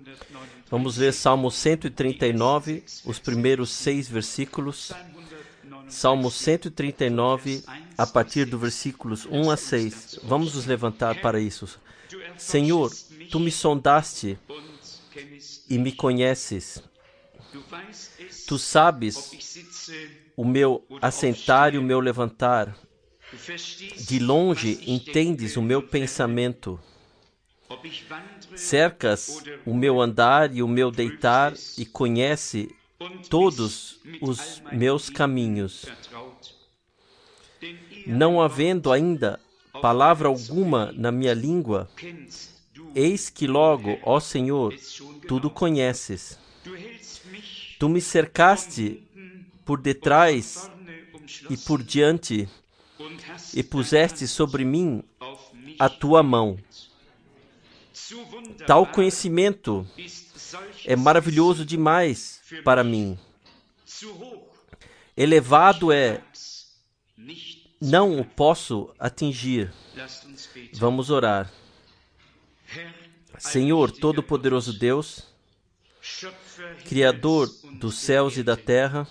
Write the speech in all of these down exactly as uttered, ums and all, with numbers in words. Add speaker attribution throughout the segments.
Speaker 1: Vamos ler Salmo cento e trinta e nove, os primeiros seis versículos. Salmo cento e trinta e nove, a partir do versículos um a seis. Vamos nos levantar para isso. Senhor, Tu me sondaste e me conheces. Tu sabes o meu assentar e o meu levantar. De longe entendes o meu pensamento. Cercas o meu andar e o meu deitar e conhece todos os meus caminhos. Não havendo ainda palavra alguma na minha língua, eis que logo, ó Senhor, tudo conheces. Tu me cercaste por detrás e por diante e puseste sobre mim a tua mão. Tal conhecimento é maravilhoso demais para mim. Elevado é, não o posso atingir. Vamos orar. Senhor Todo-Poderoso Deus, Criador dos céus e da terra,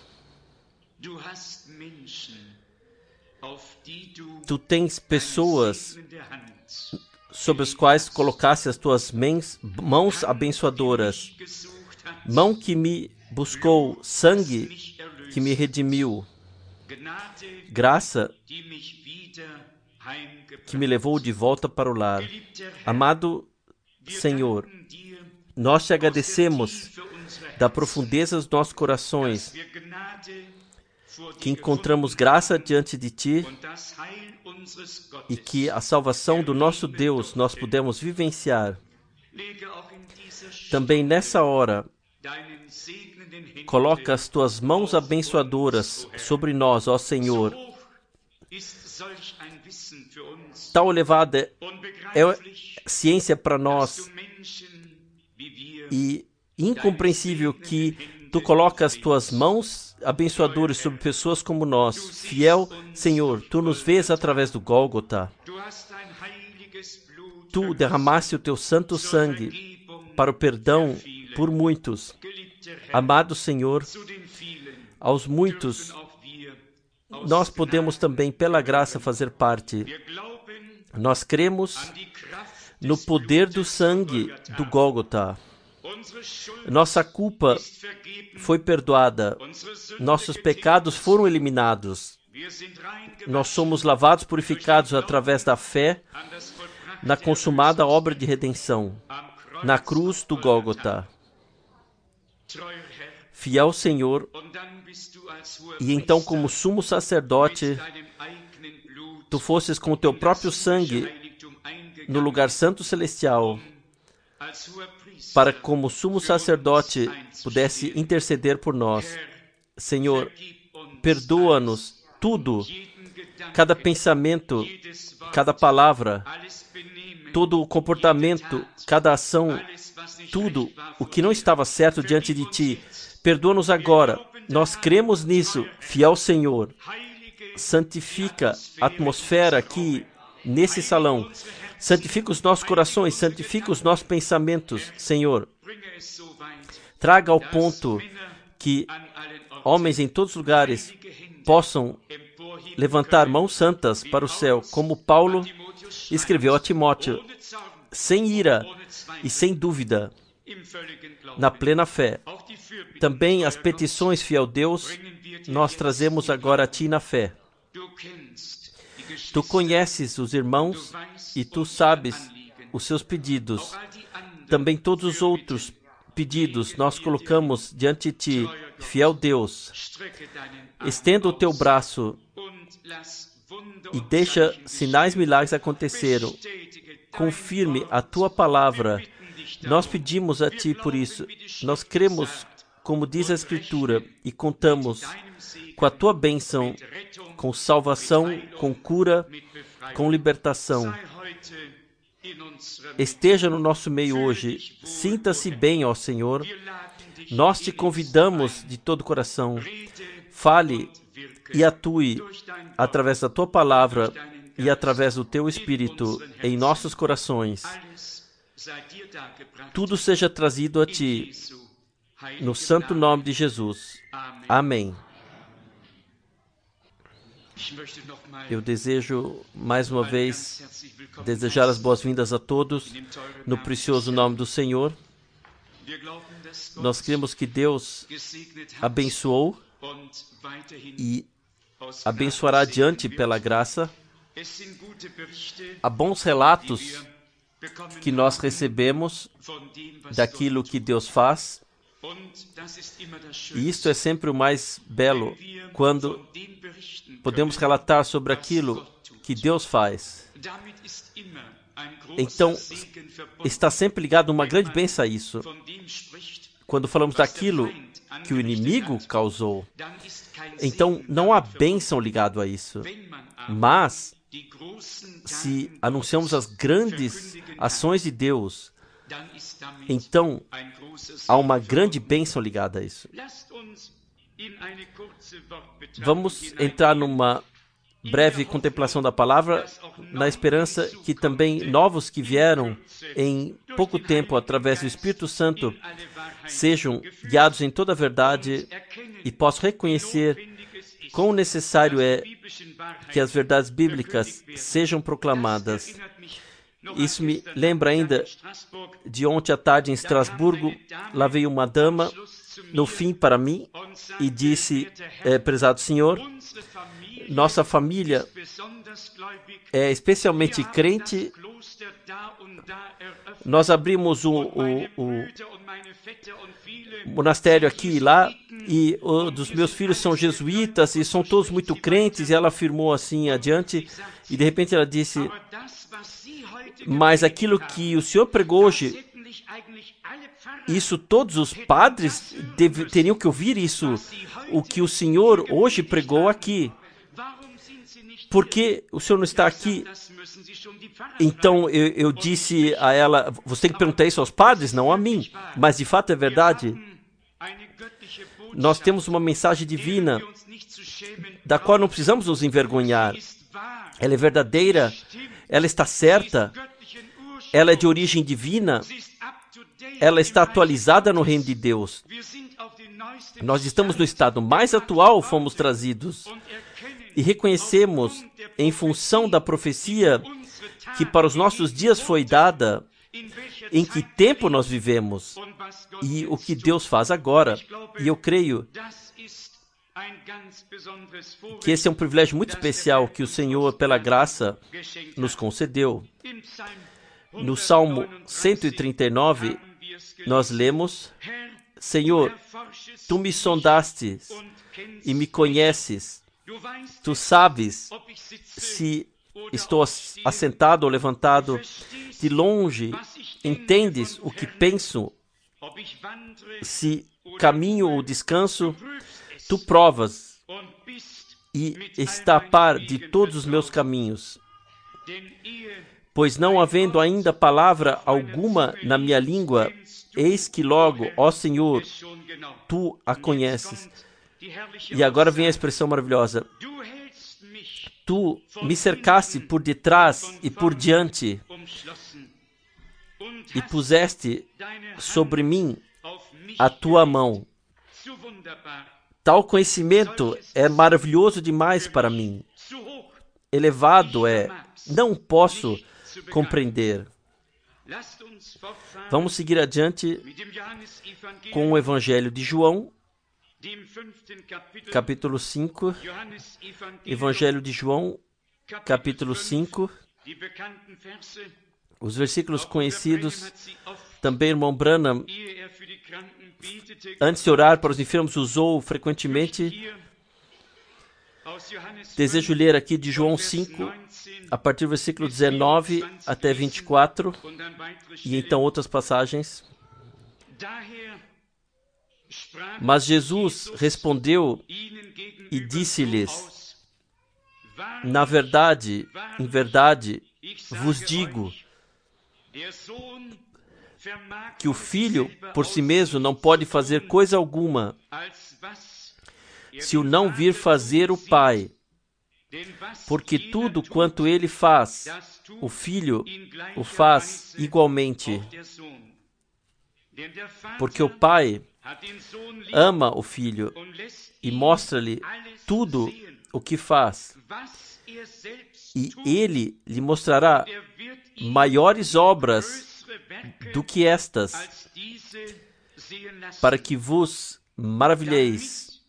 Speaker 1: Tu tens pessoas sobre as quais colocaste as tuas mãos abençoadoras, mão que me buscou, sangue que me redimiu, graça que me levou de volta para o lar. Amado Senhor, nós te agradecemos da profundeza dos nossos corações, que encontramos graça diante de Ti e que a salvação do nosso Deus nós pudemos vivenciar. Também nessa hora, coloca as Tuas mãos abençoadoras sobre nós, ó Senhor. Tal elevada é ciência para nós e incompreensível que Tu colocas as Tuas mãos abençoadoras sobre pessoas como nós. Fiel Senhor, Tu nos vês através do Gólgota. Tu derramaste o Teu santo sangue para o perdão por muitos. Amado Senhor, aos muitos, nós podemos também, pela graça, fazer parte. Nós cremos no poder do sangue do Gólgota. Nossa culpa foi perdoada. Nossos pecados foram eliminados. Nós somos lavados, purificados através da fé na consumada obra de redenção, na cruz do Gólgota. Fiel Senhor, e então como sumo sacerdote, Tu fostes com o Teu próprio sangue no lugar santo celestial, para como sumo sacerdote pudesse interceder por nós. Senhor, perdoa-nos tudo, cada pensamento, cada palavra, todo o comportamento, cada ação, tudo o que não estava certo diante de Ti. Perdoa-nos agora. Nós cremos nisso, fiel Senhor. Santifica a atmosfera aqui, nesse salão. Santifica os nossos corações, santifica os nossos pensamentos, Senhor. Traga ao ponto que homens em todos os lugares possam levantar mãos santas para o céu, como Paulo escreveu a Timóteo, sem ira e sem dúvida, na plena fé. Também as petições, fiel Deus, nós trazemos agora a Ti na fé. Tu conheces os irmãos e Tu sabes os seus pedidos. Também todos os outros pedidos nós colocamos diante de Ti, fiel Deus. Estenda o Teu braço e deixa sinais, milagres acontecerem. Confirme a Tua palavra. Nós pedimos a Ti por isso. Nós cremos, como diz a Escritura, e contamos com a Tua bênção, com salvação, com cura, com libertação. Esteja no nosso meio hoje. Sinta-se bem, ó Senhor. Nós Te convidamos de todo o coração. Fale e atue através da Tua palavra e através do Teu Espírito em nossos corações. tudo seja trazido a Ti, no santo nome de Jesus. Amém. Eu desejo, mais uma vez, desejar as boas-vindas a todos, no precioso nome do Senhor. Nós cremos que Deus abençoou e abençoará adiante pela graça. Há bons relatos que nós recebemos daquilo que Deus faz. E isto é sempre o mais belo, quando podemos relatar sobre aquilo que Deus faz. Então, está sempre ligado uma grande bênção a isso. Quando falamos daquilo que o inimigo causou, então não há bênção ligado a isso. Mas, se anunciamos as grandes ações de Deus, então há uma grande bênção ligada a isso. Vamos entrar numa breve contemplação da palavra, na esperança que também novos que vieram em pouco tempo através do Espírito Santo sejam guiados em toda a verdade e possam reconhecer quão necessário é que as verdades bíblicas sejam proclamadas. Isso me lembra ainda de ontem à tarde em Estrasburgo. Lá veio uma dama no fim para mim e disse: é, prezado senhor, nossa família é especialmente crente. Nós abrimos o, o, o monastério aqui e lá, e um dos meus filhos são jesuítas e são todos muito crentes. E ela afirmou assim adiante, e de repente ela disse: mas aquilo que o senhor pregou hoje, isso todos os padres deve, teriam que ouvir isso, o que o senhor hoje pregou aqui. Por que o senhor não está aqui? Então eu, eu disse a ela: você tem que perguntar isso aos padres, não a mim. Mas de fato é verdade. Nós temos uma mensagem divina da qual não precisamos nos envergonhar. Ela é verdadeira, ela está certa, ela é de origem divina, ela está atualizada no reino de Deus. Nós estamos no estado mais atual, fomos trazidos, e reconhecemos, em função da profecia que para os nossos dias foi dada, em que tempo nós vivemos e o que Deus faz agora. E eu creio que esse é um privilégio muito especial que o Senhor, pela graça, nos concedeu. No Salmo cento e trinta e nove, nós lemos: Senhor, Tu me sondaste e me conheces. Tu sabes se estou assentado ou levantado. De longe entendes o que penso. Se caminho ou descanso, Tu provas e está a par de todos os meus caminhos. Pois não havendo ainda palavra alguma na minha língua, eis que logo, ó Senhor, Tu a conheces. E agora vem a expressão maravilhosa: Tu me cercaste por detrás e por diante e puseste sobre mim a Tua mão. Tal conhecimento é maravilhoso demais para mim. Elevado é, não posso compreender. Vamos seguir adiante com o Evangelho de João, capítulo cinco. Evangelho de João, capítulo cinco. Os versículos conhecidos. Também, irmão Branham, antes de orar para os enfermos, usou frequentemente. Desejo ler aqui de João cinco, a partir do versículo dezenove até vinte e quatro, e então outras passagens. Mas Jesus respondeu e disse-lhes: na verdade, em verdade, vos digo que o Filho, por si mesmo, não pode fazer coisa alguma se o não vir fazer o Pai. Porque tudo quanto ele faz, o Filho o faz igualmente. Porque o Pai ama o Filho e mostra-lhe tudo o que faz. E ele lhe mostrará maiores obras do que estas, para que vos maravilheis.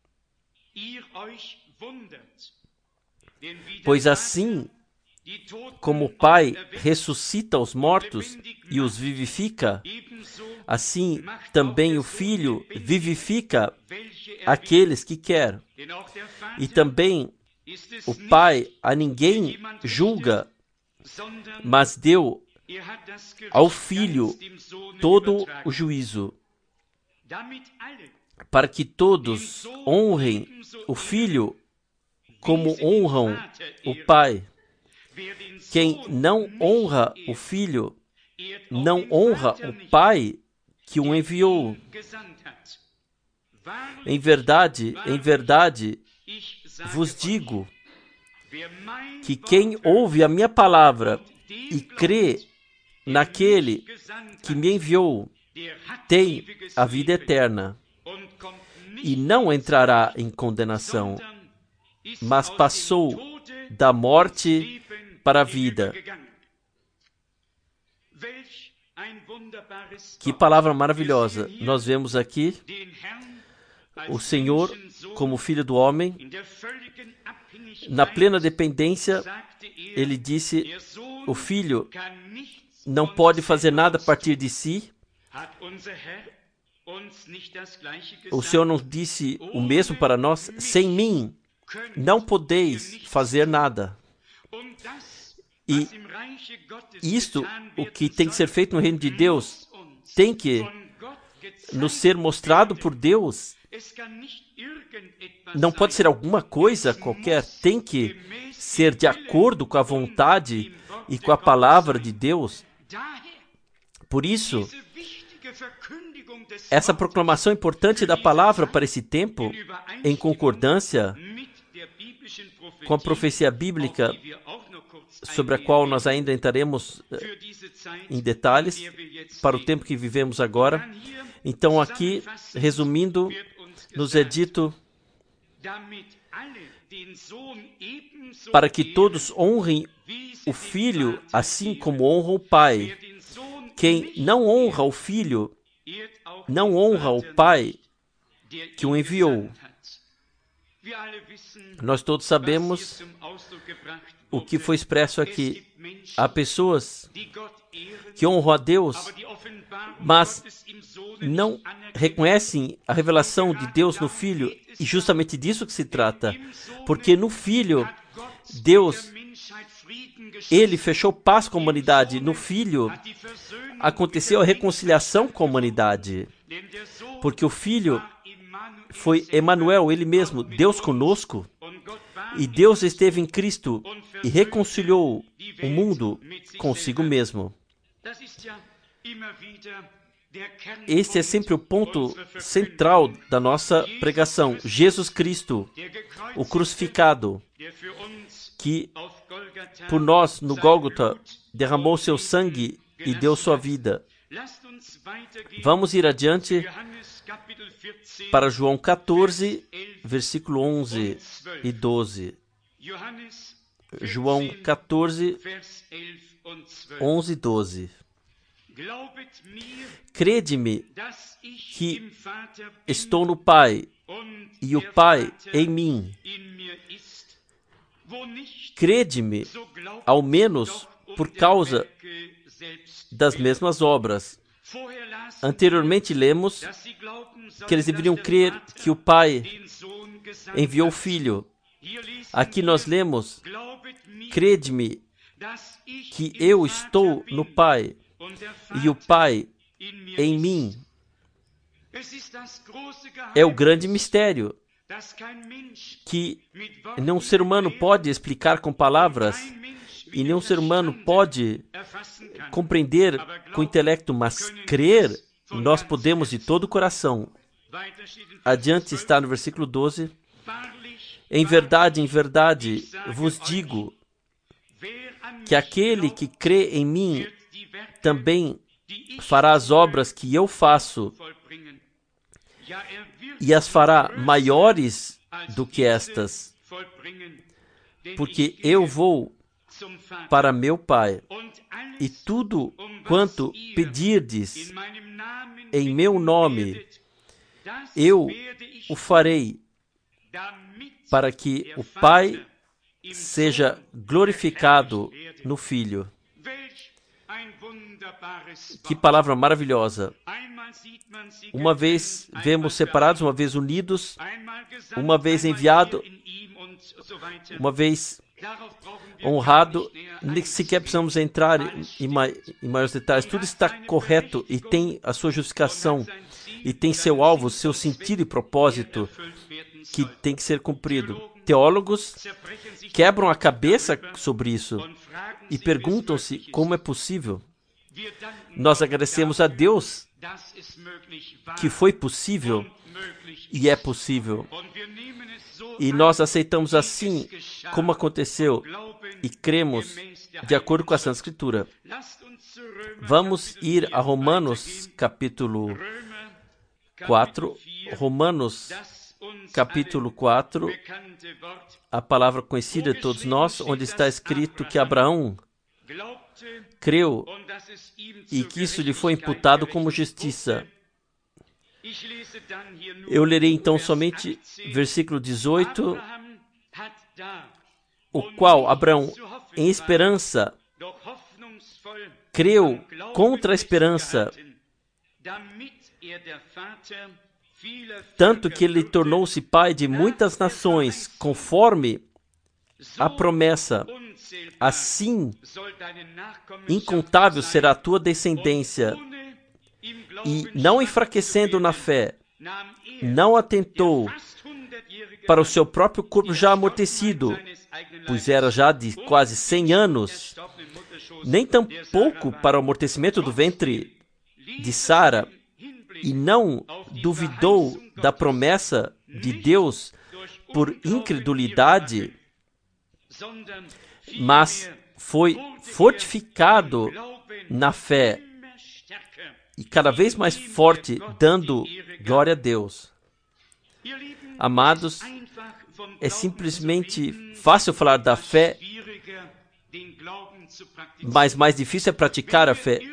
Speaker 1: Pois assim como o Pai ressuscita os mortos e os vivifica, assim também o Filho vivifica aqueles que quer. E também o Pai a ninguém julga, mas deu ao Filho todo o juízo, para que todos honrem o Filho como honram o Pai. Quem não honra o Filho, não honra o Pai que o enviou. Em verdade, em verdade, vos digo que quem ouve a minha palavra e crê naquele que me enviou, tem a vida eterna e não entrará em condenação, mas passou da morte para a vida. Que palavra maravilhosa! Nós vemos aqui o Senhor como Filho do Homem, na plena dependência. Ele disse: o Filho não pode fazer nada a partir de si. O Senhor não disse o mesmo para nós? Sem mim não podeis fazer nada. E isto, o que tem que ser feito no reino de Deus, tem que nos ser mostrado por Deus. Não pode ser alguma coisa qualquer, tem que ser de acordo com a vontade e com a palavra de Deus. Por isso, essa proclamação importante da palavra para esse tempo, em concordância com a profecia bíblica, sobre a qual nós ainda entraremos em detalhes, para o tempo que vivemos agora. Então, aqui, resumindo, nos é dito para que todos honrem o Filho assim como honram o Pai. Quem não honra o Filho, não honra o Pai que o enviou. Nós todos sabemos o que foi expresso aqui. Há pessoas que honram a Deus, mas não reconhecem a revelação de Deus no Filho, e justamente disso que se trata. Porque no Filho, Deus, Ele fechou paz com a humanidade. No Filho, aconteceu a reconciliação com a humanidade. Porque o Filho foi Emanuel, Ele mesmo, Deus conosco. E Deus esteve em Cristo e reconciliou o mundo consigo mesmo. Este é sempre o ponto central da nossa pregação. Jesus Cristo, o crucificado, que por nós no Gólgota derramou seu sangue e deu sua vida. Vamos ir adiante para João quatorze, versículo onze e doze. João quatorze, onze e doze. Crede-me que estou no Pai e o Pai em mim. Crede-me, ao menos por causa das mesmas obras. Anteriormente lemos que eles deveriam crer que o Pai enviou o Filho. Aqui nós lemos: crede-me que eu estou no Pai e o Pai em mim. É o grande mistério que nenhum ser humano pode explicar com palavras e nenhum ser humano pode compreender com o intelecto, mas crer nós podemos de todo o coração. Adiante está no versículo doze: Em verdade, em verdade, vos digo que aquele que crê em mim também fará as obras que eu faço, e as fará maiores do que estas, porque eu vou para meu Pai, e tudo quanto pedirdes em meu nome, eu o farei, para que o Pai seja glorificado no Filho. Que palavra maravilhosa! Uma vez vemos separados, uma vez unidos, uma vez enviado, uma vez honrado. Nem sequer precisamos entrar em, mai, em maiores detalhes. Tudo está correto e tem a sua justificação, e tem seu alvo, seu sentido e propósito que tem que ser cumprido. Teólogos quebram a cabeça sobre isso e perguntam-se como é possível. Nós agradecemos a Deus que foi possível e é possível. E nós aceitamos assim como aconteceu e cremos de acordo com a Santa Escritura. Vamos ir a Romanos capítulo quatro. Romanos capítulo quatro, a palavra conhecida de todos nós, onde está escrito que Abraão creu e que isso lhe foi imputado como justiça. Eu lerei então somente versículo dezoito, o qual Abraão, em esperança, creu contra a esperança, tanto que ele tornou-se pai de muitas nações, conforme a promessa. Assim, incontável será a tua descendência. E, não enfraquecendo na fé, não atentou para o seu próprio corpo já amortecido, pois era já de quase cem anos, nem tampouco para o amortecimento do ventre de Sara, e não duvidou da promessa de Deus por incredulidade, mas foi fortificado na fé e cada vez mais forte, dando glória a Deus. Amados, é simplesmente fácil falar da fé, mas mais difícil é praticar a fé.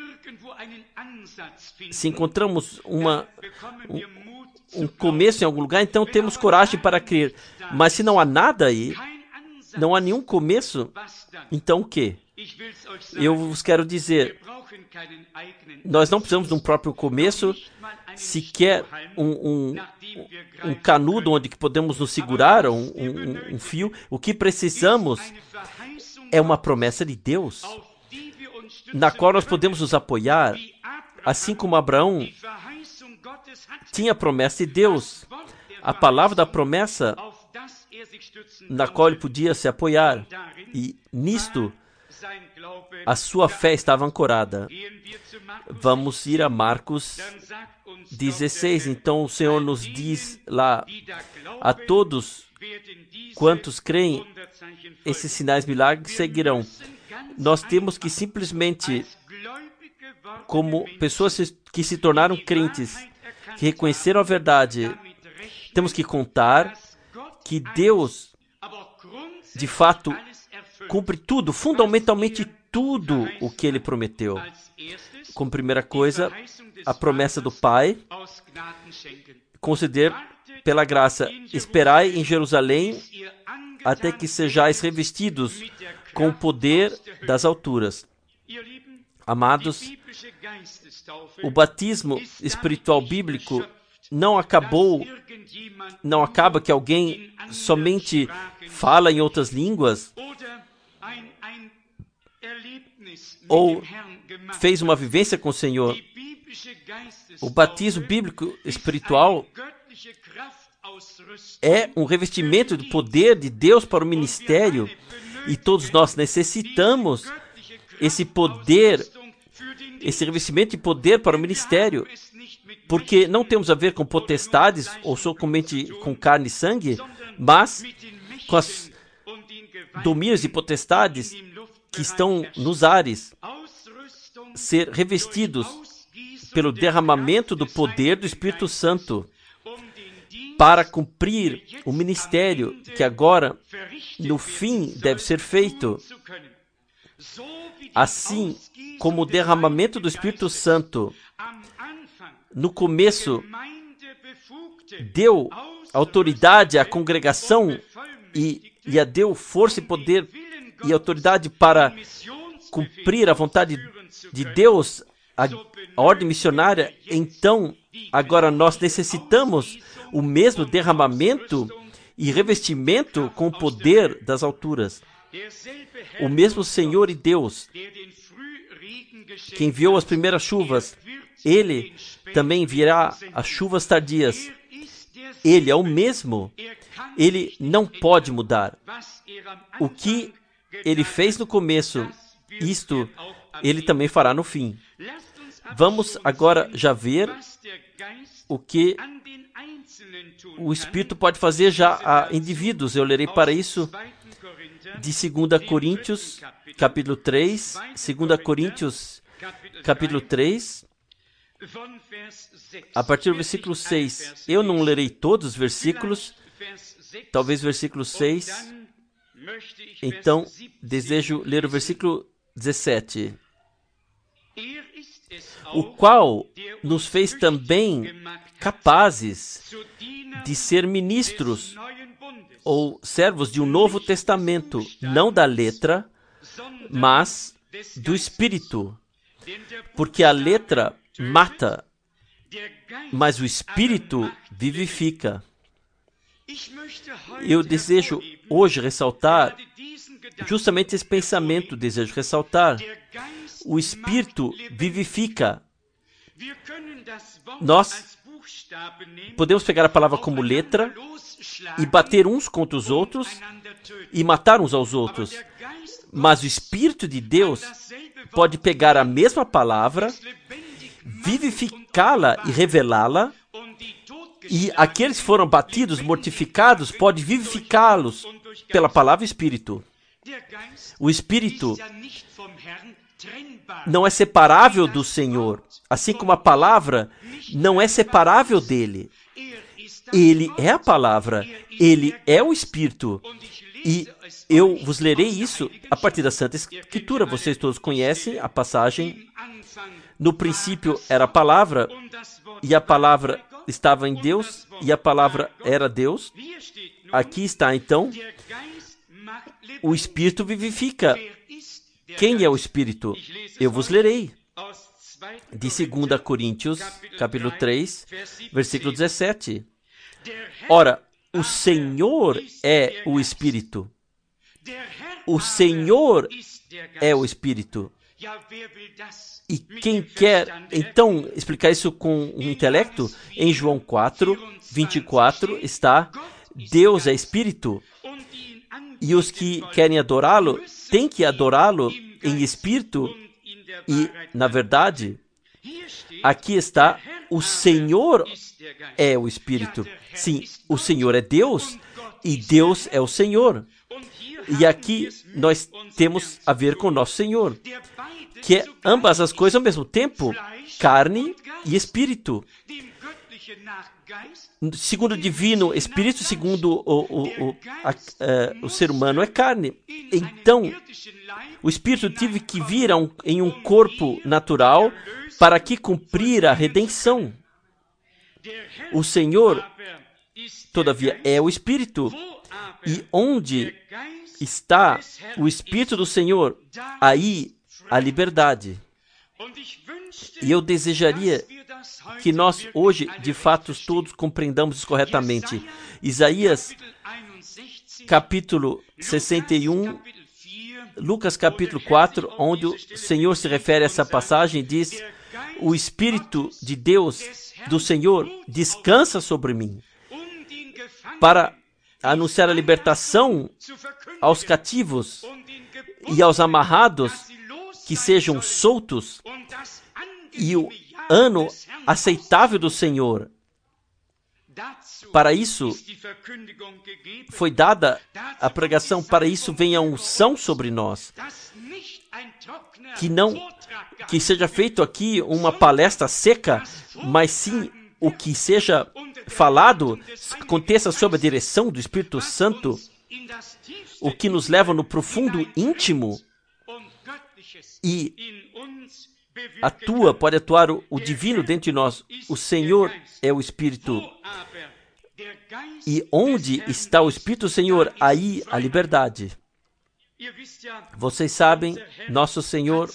Speaker 1: Se encontramos uma, um, um começo em algum lugar, então temos coragem para crer. Mas se não há nada aí, não há nenhum começo, então o quê? Eu vos quero dizer, nós não precisamos de um próprio começo, sequer um, um, um canudo onde podemos nos segurar, um, um, um fio. O que precisamos é uma promessa de Deus, na qual nós podemos nos apoiar, assim como Abraão tinha a promessa de Deus, a palavra da promessa na qual ele podia se apoiar, e nisto a sua fé estava ancorada. Vamos ir a Marcos dezesseis. Então o Senhor nos diz lá: a todos quantos creem, esses sinais milagres seguirão. Nós temos que simplesmente, como pessoas que se tornaram crentes, que reconheceram a verdade, temos que contar que Deus, de fato, cumpre tudo, fundamentalmente tudo o que Ele prometeu. Como primeira coisa, a promessa do Pai, conceder pela graça, esperai em Jerusalém até que sejais revestidos com o poder das alturas. Amados, o batismo espiritual bíblico não acabou, não acaba que alguém somente fala em outras línguas ou fez uma vivência com o Senhor. O batismo bíblico espiritual é um revestimento do poder de Deus para o ministério, e todos nós necessitamos esse poder, esse revestimento de poder para o ministério, porque não temos a ver com potestades ou somente com carne e sangue, mas com as domínios e potestades que estão nos ares, ser revestidos pelo derramamento do poder do Espírito Santo para cumprir o ministério que agora, no fim, deve ser feito. Assim como o derramamento do Espírito Santo no começo deu autoridade à congregação e, e a deu força e poder e autoridade para cumprir a vontade de Deus, a, a ordem missionária, então agora nós necessitamos o mesmo derramamento e revestimento com o poder das alturas. O mesmo Senhor e Deus que enviou as primeiras chuvas, Ele também enviará as chuvas tardias. Ele é o mesmo. Ele não pode mudar. O que Ele fez no começo, isto Ele também fará no fim. Vamos agora já ver o que o Espírito pode fazer já a indivíduos. Eu lerei para isso de segunda Coríntios, capítulo três, segunda Coríntios, capítulo três, a partir do versículo seis. Eu não lerei todos os versículos, talvez versículo seis, então desejo ler o versículo dezessete. O qual nos fez também capazes de ser ministros ou servos de um novo testamento, não da letra, mas do Espírito. Porque a letra mata, mas o Espírito vivifica. Eu desejo hoje ressaltar justamente esse pensamento, desejo ressaltar. O Espírito vivifica. Nós podemos pegar a palavra como letra e bater uns contra os outros e matar uns aos outros. Mas o Espírito de Deus pode pegar a mesma palavra, vivificá-la e revelá-la, e aqueles que foram batidos, mortificados, pode vivificá-los pela palavra Espírito. O Espírito não é separável do Senhor, assim como a palavra não é separável dele. Ele é a palavra, ele é o Espírito. E eu vos lerei isso a partir da Santa Escritura. Vocês todos conhecem a passagem. No princípio era a palavra, e a palavra estava em Deus, e a palavra era Deus. Aqui está, então, o Espírito vivifica. Quem é o Espírito? Eu vos lerei. De segunda Coríntios, capítulo três, versículo dezessete. Ora, o Senhor é o Espírito. O Senhor é o Espírito. E quem quer, então, explicar isso com um intelecto, em João quatro, vinte e quatro está: Deus é Espírito, e os que querem adorá-lo têm que adorá-lo em espírito e na verdade. Aqui está: o Senhor é o Espírito. Sim, o Senhor é Deus e Deus é o Senhor. E aqui nós temos a ver com o nosso Senhor, que é ambas as coisas ao mesmo tempo, carne e espírito. Segundo o divino espírito, segundo o, o, o, a, a, o ser humano é carne. Então, o espírito teve que vir a um, em um corpo natural para que cumprir a redenção. O Senhor, todavia, é o Espírito. E onde está o Espírito do Senhor, aí a liberdade. E eu desejaria que nós hoje, de fato, todos compreendamos isso corretamente. Isaías, capítulo sessenta e um, Lucas, capítulo quatro, onde o Senhor se refere a essa passagem, diz: o Espírito de Deus, do Senhor, descansa sobre mim, para anunciar a libertação aos cativos e aos amarrados, que sejam soltos, e o ano aceitável do Senhor. Para isso foi dada a pregação, para isso vem a unção sobre nós. Que não que seja feito aqui uma palestra seca, mas sim o que seja falado aconteça sob a direção do Espírito Santo, o que nos leva no profundo íntimo e atua, pode atuar o, o divino dentro de nós. O Senhor é o Espírito. E onde está o Espírito do Senhor, aí a liberdade. Vocês sabem, nosso Senhor,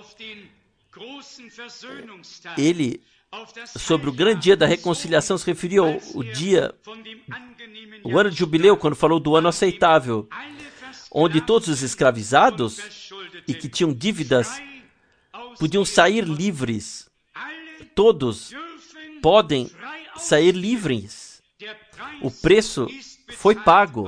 Speaker 1: Ele, sobre o grande dia da reconciliação, se referiu ao dia, o ano de jubileu, quando falou do ano aceitável, onde todos os escravizados e que tinham dívidas podiam sair livres. Todos podem sair livres. O preço foi pago.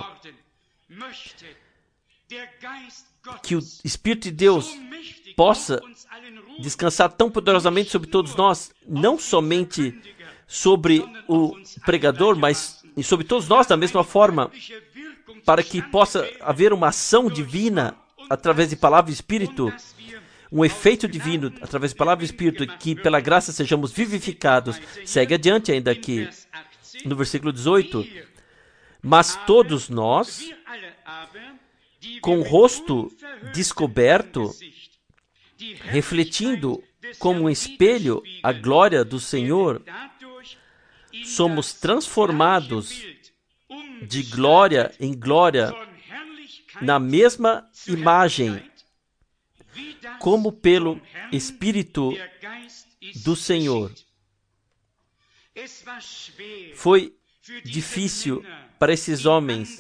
Speaker 1: Que o Espírito de Deus possa descansar tão poderosamente sobre todos nós, não somente sobre o pregador, mas sobre todos nós da mesma forma, para que possa haver uma ação divina através de palavra e Espírito, um efeito divino através de palavra e Espírito, que pela graça sejamos vivificados. Segue adiante ainda aqui, no versículo dezoito. Mas todos nós, com o rosto descoberto, refletindo como um espelho a glória do Senhor, somos transformados de glória em glória na mesma imagem, como pelo Espírito do Senhor. Foi difícil para esses homens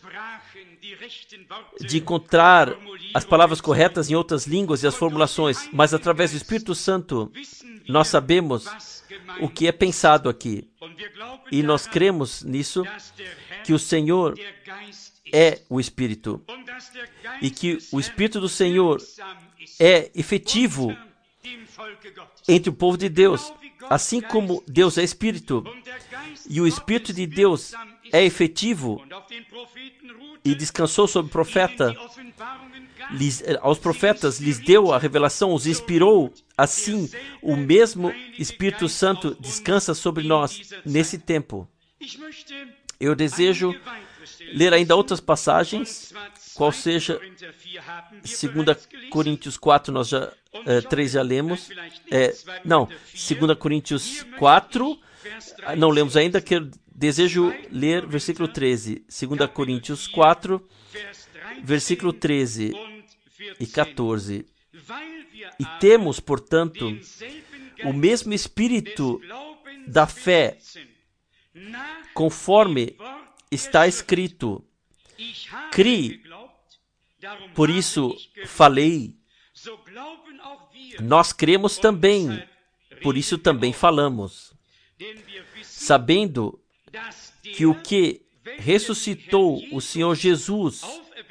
Speaker 1: de encontrar as palavras corretas em outras línguas e as formulações, mas através do Espírito Santo nós sabemos o que é pensado aqui. E nós cremos nisso, que o Senhor é o Espírito e que o Espírito do Senhor é efetivo entre o povo de Deus, assim como Deus é Espírito e o Espírito de Deus é efetivo e descansou sobre o profeta, lhes, aos profetas lhes deu a revelação, os inspirou, assim o mesmo Espírito Santo descansa sobre nós nesse tempo. Eu desejo ler ainda outras passagens, qual seja segunda Coríntios quatro, nós já, é, três já lemos, é, não, segunda Coríntios quatro, não lemos ainda, que eu desejo ler versículo treze, segunda Coríntios quatro, versículo treze e quatorze. E temos, portanto, o mesmo espírito da fé, conforme está escrito: criei, por isso falei. Nós cremos também, por isso também falamos, sabendo que o que ressuscitou o Senhor Jesus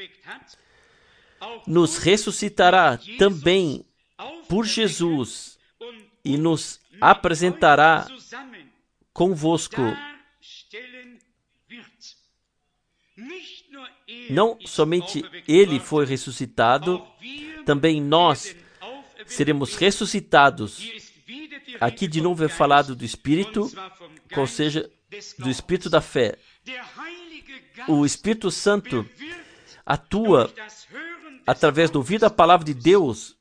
Speaker 1: nos ressuscitará também por Jesus e nos apresentará convosco. Não somente ele foi ressuscitado, também nós seremos ressuscitados. Aqui de novo é falado do Espírito, ou seja, do Espírito da fé. O Espírito Santo atua através do ouvir da palavra de Deus,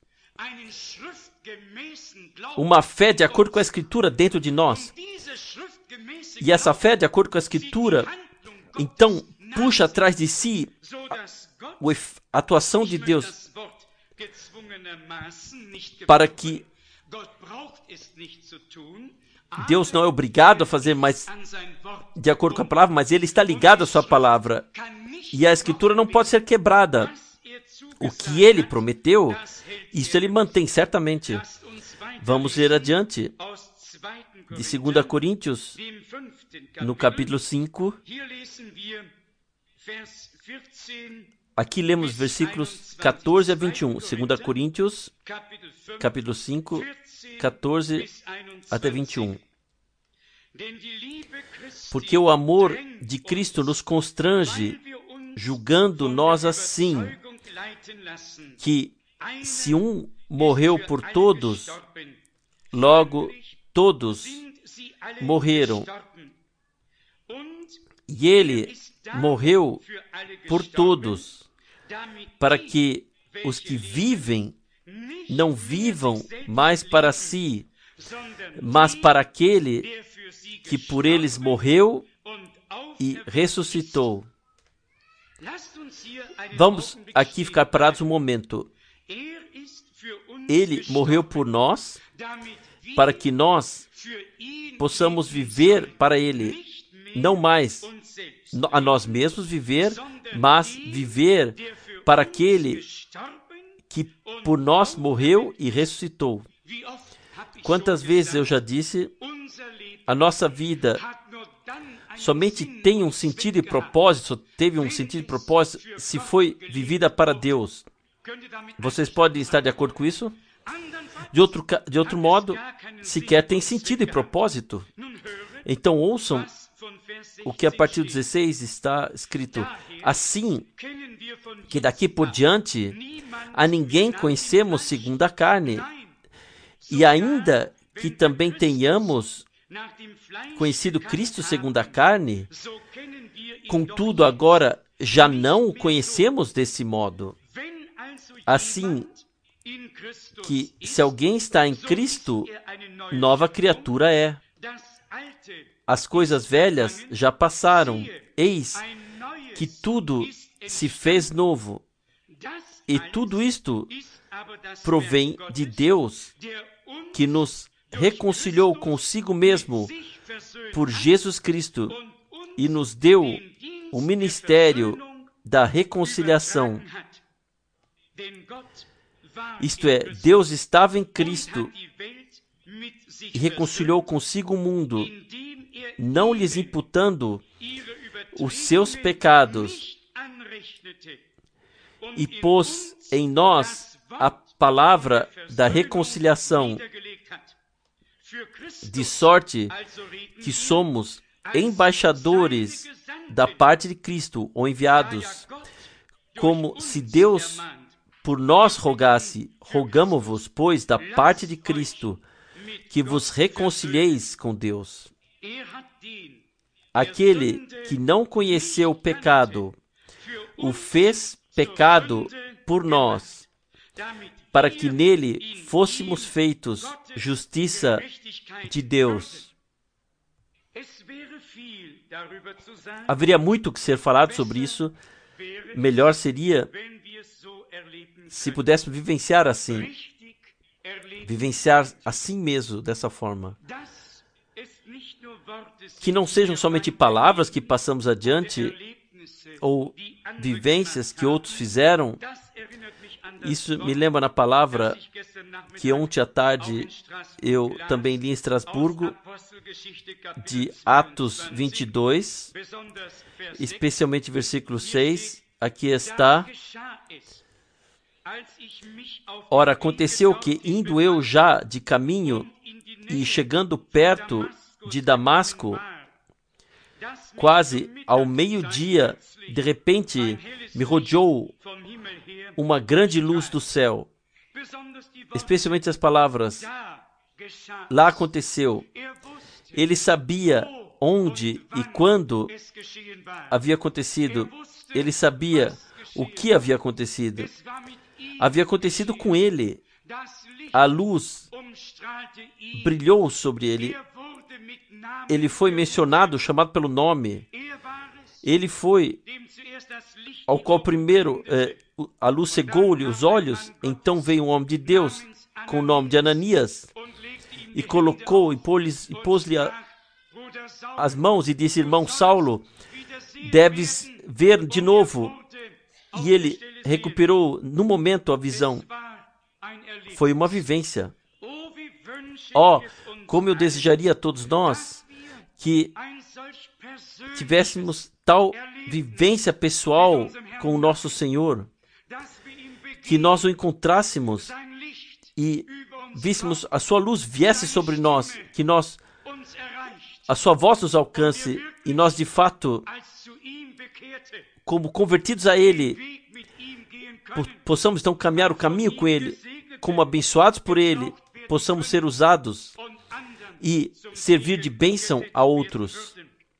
Speaker 1: uma fé de acordo com a Escritura dentro de nós. E essa fé de acordo com a Escritura, então, puxa atrás de si a atuação de Deus, para que Deus não é obrigado a fazer mais de acordo com a palavra, mas Ele está ligado à sua palavra. E a Escritura não pode ser quebrada. O que Ele prometeu, isso Ele mantém certamente. Vamos ler adiante, de segunda Coríntios, no capítulo cinco. Aqui lemos versículos quatorze a vinte e um. segunda Coríntios, capítulo cinco, quatorze até vinte e um. Porque o amor de Cristo nos constrange, julgando nós assim, que se um morreu por todos, logo todos morreram. E ele morreu por todos, para que os que vivem não vivam mais para si, mas para aquele que por eles morreu e ressuscitou. Vamos aqui ficar parados um momento. Ele morreu por nós, para que nós possamos viver para ele, não mais a nós mesmos viver, mas viver para aquele que por nós morreu e ressuscitou. Quantas vezes eu já disse, a nossa vida somente tem um sentido e propósito, teve um sentido e propósito, se foi vivida para Deus. Vocês podem estar de acordo com isso? De outro, de outro modo, sequer tem sentido e propósito. Então ouçam o que a partir do dezesseis está escrito. Assim, que daqui por diante, a ninguém conhecemos segundo a carne, e ainda que também tenhamos conhecido Cristo segundo a carne, contudo agora já não o conhecemos desse modo. Assim que se alguém está em Cristo, nova criatura é. As coisas velhas já passaram, eis que tudo se fez novo. E tudo isto provém de Deus, que nos reconciliou consigo mesmo por Jesus Cristo e nos deu o ministério da reconciliação. Isto é, Deus estava em Cristo e reconciliou consigo o mundo, não lhes imputando os seus pecados, e pôs em nós a palavra da reconciliação, de sorte que somos embaixadores da parte de Cristo, ou enviados, como se Deus por nós rogasse. Rogamo-vos, pois, da parte de Cristo, que vos reconcilieis com Deus. Aquele que não conheceu o pecado, o fez pecado por nós, para que nele fôssemos feitos justiça de Deus. Haveria muito que ser falado sobre isso. Melhor seria se pudéssemos vivenciar assim, vivenciar assim mesmo, dessa forma. Que não sejam somente palavras que passamos adiante, ou vivências que outros fizeram. Isso me lembra na palavra que ontem à tarde eu também li em Estrasburgo, de Atos vinte e dois, especialmente versículo seis. Aqui está: ora, aconteceu que, indo eu já de caminho e chegando perto de Damasco, quase ao meio-dia, de repente me rodeou uma grande luz do céu, especialmente as palavras, lá aconteceu. Ele sabia onde e quando havia acontecido. Ele sabia o que havia acontecido. Havia acontecido com ele. A luz brilhou sobre ele. Ele foi mencionado, chamado pelo nome. Ele foi ao qual primeiro eh, a luz cegou-lhe os olhos. Então veio um homem de Deus com o nome de Ananias e colocou e pôs-lhe as mãos e disse: irmão Saulo, deves ver de novo. E ele recuperou no momento a visão. Foi uma vivência. Oh, como eu desejaria a todos nós que tivéssemos tal vivência pessoal com o nosso Senhor, que nós o encontrássemos e víssemos a sua luz viesse sobre nós, que nós a sua voz nos alcance e nós, de fato, como convertidos a Ele, possamos então caminhar o caminho com Ele, como abençoados por Ele, possamos ser usados e servir de bênção a outros.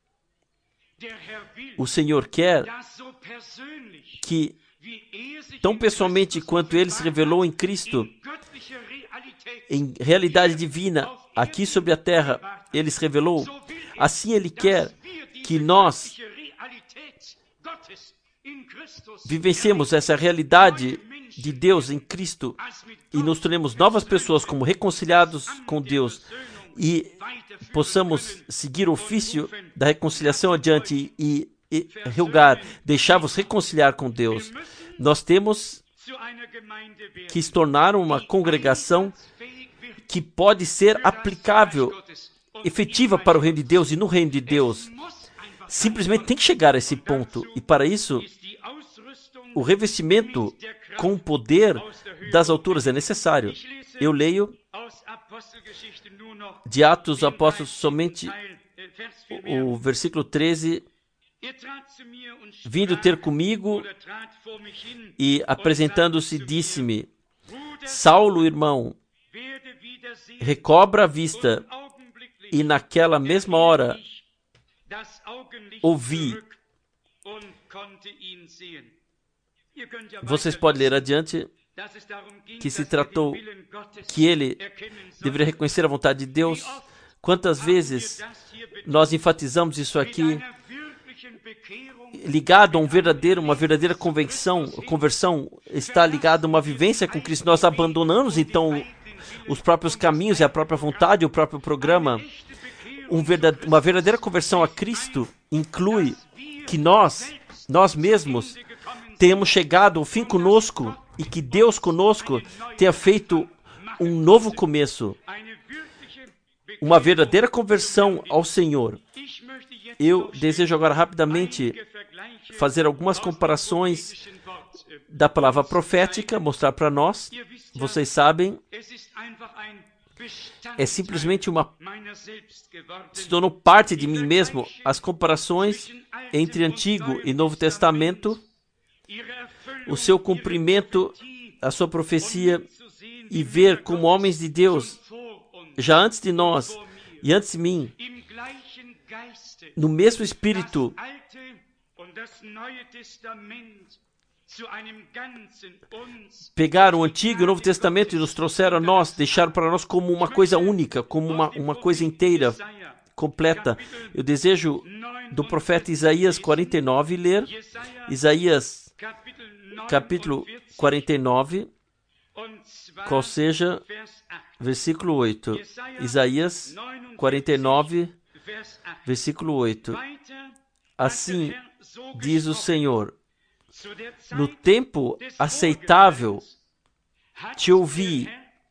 Speaker 1: O Senhor quer que, tão pessoalmente quanto Ele se revelou em Cristo, em realidade divina, aqui sobre a terra, Ele se revelou, assim Ele quer que nós vivenciemos essa realidade de Deus em Cristo e nos tornemos novas pessoas como reconciliados com Deus e possamos seguir o ofício da reconciliação adiante e, e rogar, deixar-vos reconciliar com Deus. Nós temos que se tornar uma congregação que pode ser aplicável, efetiva para o reino de Deus e no reino de Deus. Simplesmente tem que chegar a esse ponto. E para isso, o revestimento com o poder das alturas é necessário. Eu leio de Atos dos Apóstolos somente o, o versículo treze. Vindo ter comigo e apresentando-se, disse-me: Saulo, irmão, recobra a vista. E naquela mesma hora ouvi. Vocês podem ler adiante que se tratou que ele deveria reconhecer a vontade de Deus. Quantas vezes nós enfatizamos isso aqui, ligado a um verdadeiro, uma verdadeira conversão, conversão está ligado a uma vivência com Cristo. Nós abandonamos então os próprios caminhos e a própria vontade, o próprio programa. Um verdade, uma verdadeira conversão a Cristo inclui que nós, nós mesmos, tenhamos chegado ao fim conosco e que Deus conosco tenha feito um novo começo, uma verdadeira conversão ao Senhor. Eu desejo agora rapidamente fazer algumas comparações da palavra profética, mostrar para nós. Vocês sabem, é simplesmente uma... se tornou parte de mim mesmo, as comparações entre Antigo e Novo Testamento, o seu cumprimento, a sua profecia, e ver como homens de Deus, já antes de nós e antes de mim, no mesmo espírito, pegaram o Antigo e o Novo Testamento e nos trouxeram a nós, deixaram para nós como uma coisa única, como uma, uma coisa inteira, completa. Eu desejo do profeta Isaías quarenta e nove ler, Isaías capítulo quarenta e nove, qual seja versículo oito. Isaías quarenta e nove, versículo oito. Assim diz o Senhor: no tempo aceitável te ouvi,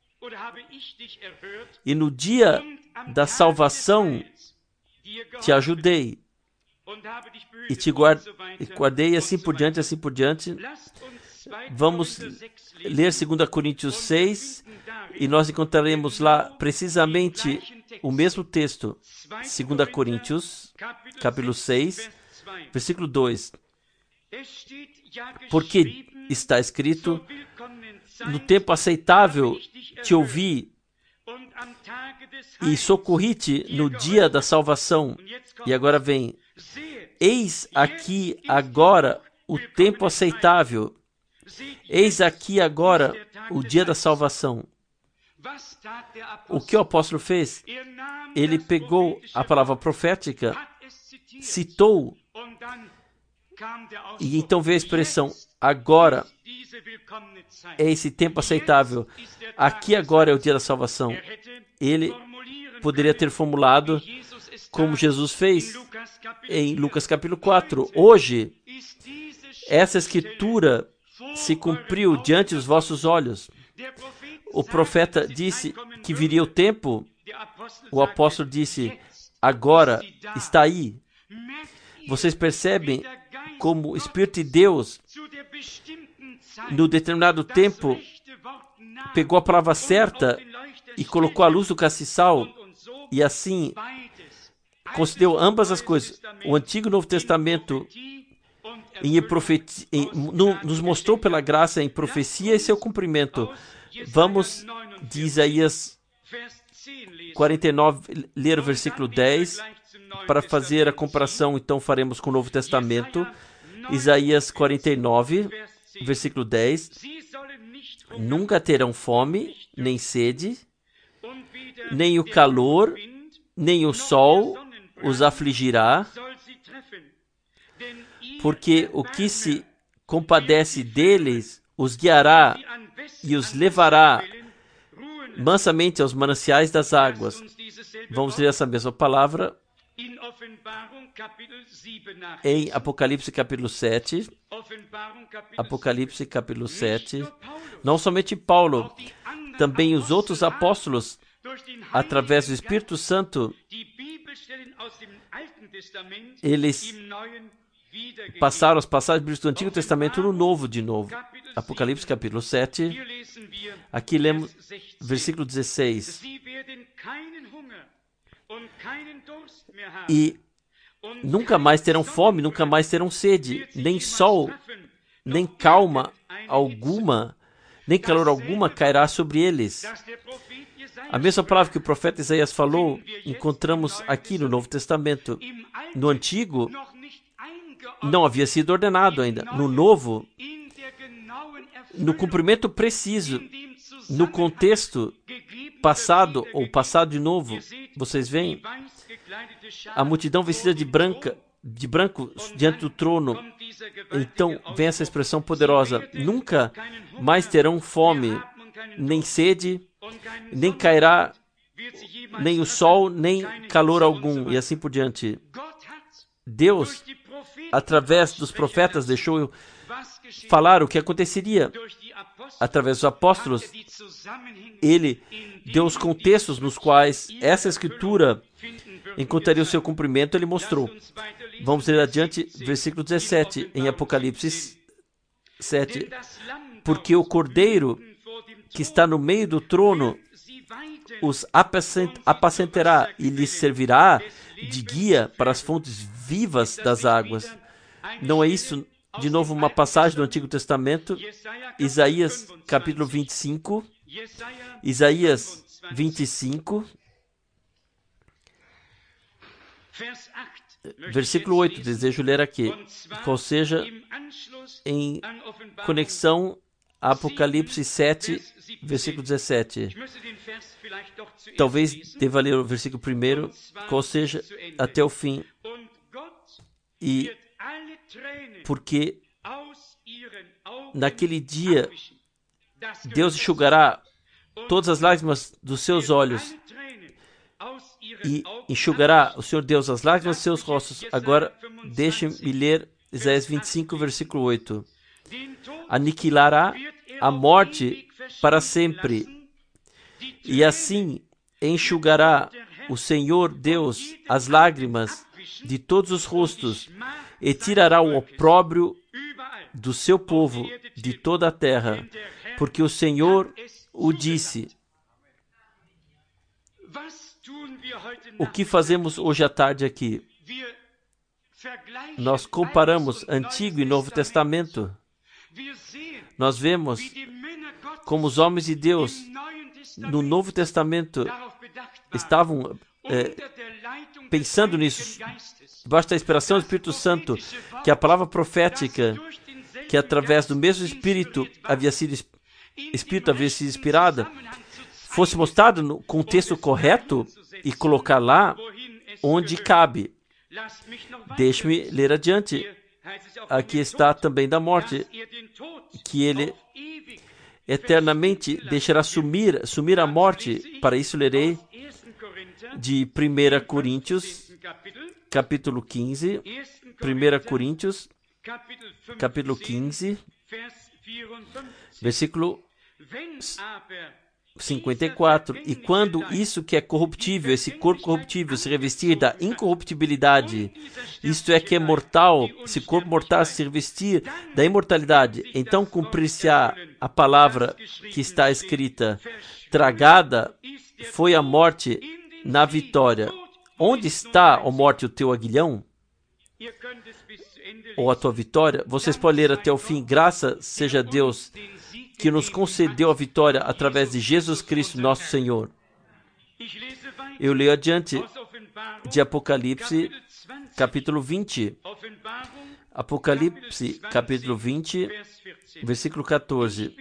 Speaker 1: e no dia da salvação te ajudei, e te guardei, assim por diante, assim por diante. Vamos ler dois Coríntios seis, e nós encontraremos lá precisamente o mesmo texto. dois Coríntios, capítulo seis, versículo dois. Porque está escrito: no tempo aceitável te ouvi e socorri-te no dia da salvação. E agora vem: eis aqui agora o tempo aceitável. Eis aqui agora o dia da salvação. O que o apóstolo fez? Ele pegou a palavra profética, citou, e então veio a expressão: agora é esse tempo aceitável. Aqui agora é o dia da salvação. Ele poderia ter formulado como Jesus fez em Lucas capítulo quatro. Hoje, essa escritura se cumpriu diante dos vossos olhos. O profeta disse que viria o tempo. O apóstolo disse: agora está aí. Vocês percebem como o Espírito de Deus, no determinado tempo, pegou a palavra certa e colocou a luz do castiçal, e assim considerou ambas as coisas. O Antigo e o Novo Testamento em profetia, em, no, nos mostrou pela graça em profecia e seu cumprimento. Vamos de Isaías quarenta e nove, ler o versículo dez, para fazer a comparação, então faremos com o Novo Testamento. Isaías quarenta e nove, versículo dez. Nunca terão fome, nem sede, nem o calor, nem o sol os afligirá, porque o que se compadece deles os guiará e os levará mansamente aos mananciais das águas. Vamos ler essa mesma palavra em Apocalipse capítulo sete. Apocalipse capítulo sete. Não somente Paulo, também os outros apóstolos, através do Espírito Santo, eles passaram as passagens bíblicas do Antigo Testamento no Novo de novo. Apocalipse capítulo sete. Aqui lemos versículo dezesseis. E nunca mais terão fome, nunca mais terão sede, nem sol, nem calma alguma, nem calor alguma cairá sobre eles. A mesma palavra que o profeta Isaías falou, encontramos aqui no Novo Testamento. No Antigo, não havia sido ordenado ainda. No Novo, no cumprimento preciso, no contexto passado ou passado de novo, vocês veem a multidão vestida de branca, de branco diante do trono. Então vem essa expressão poderosa: nunca mais terão fome, nem sede, nem cairá nem o sol, nem calor algum, e assim por diante. Deus, através dos profetas, deixou falar o que aconteceria. Através dos apóstolos, ele deu os contextos nos quais essa escritura encontraria o seu cumprimento, ele mostrou. Vamos ler adiante, versículo dezessete, em Apocalipse sete. Porque o Cordeiro que está no meio do trono os apacentará e lhes servirá de guia para as fontes vivas das águas. Não é isso, de novo, uma passagem do Antigo Testamento? Isaías capítulo vinte e cinco. Isaías vinte e cinco. Versículo oito, desejo ler aqui, ou seja, em conexão a Apocalipse sete, versículo dezessete. Talvez deva ler o versículo primeiro, ou seja, até o fim. E porque naquele dia Deus enxugará todas as lágrimas dos seus olhos e enxugará o Senhor Deus as lágrimas dos seus rostos. Agora, deixe-me ler Isaías vinte e cinco, versículo oito. Aniquilará a morte para sempre, e assim enxugará o Senhor Deus as lágrimas de todos os rostos, e tirará o opróbrio do seu povo de toda a terra, porque o Senhor o disse. O que fazemos hoje à tarde aqui? Nós comparamos Antigo e Novo Testamento. Nós vemos como os homens de Deus no Novo Testamento estavam é, pensando nisso, debaixo da inspiração do Espírito Santo, que a palavra profética, que através do mesmo Espírito havia sido, Espírito havia sido inspirada, fosse mostrada no contexto correto e colocar lá onde cabe. Deixe-me ler adiante. Aqui está também da morte, que ele eternamente deixará sumir, sumir a morte. Para isso lerei de primeira Coríntios, capítulo quinze, primeira Coríntios, capítulo quinze, versículo cinquenta e quatro. E quando isso que é corruptível, esse corpo corruptível, se revestir da incorruptibilidade, isto é que é mortal, esse corpo mortal se revestir da imortalidade, então cumprir-se-á a palavra que está escrita: tragada foi a morte na vitória. onde está, ó morte, o teu aguilhão? Ou a tua vitória? Vocês podem ler até o fim. Graças seja a Deus que nos concedeu a vitória através de Jesus Cristo, nosso Senhor. Eu leio adiante de Apocalipse, capítulo vinte. Apocalipse, capítulo vinte, versículo quatorze.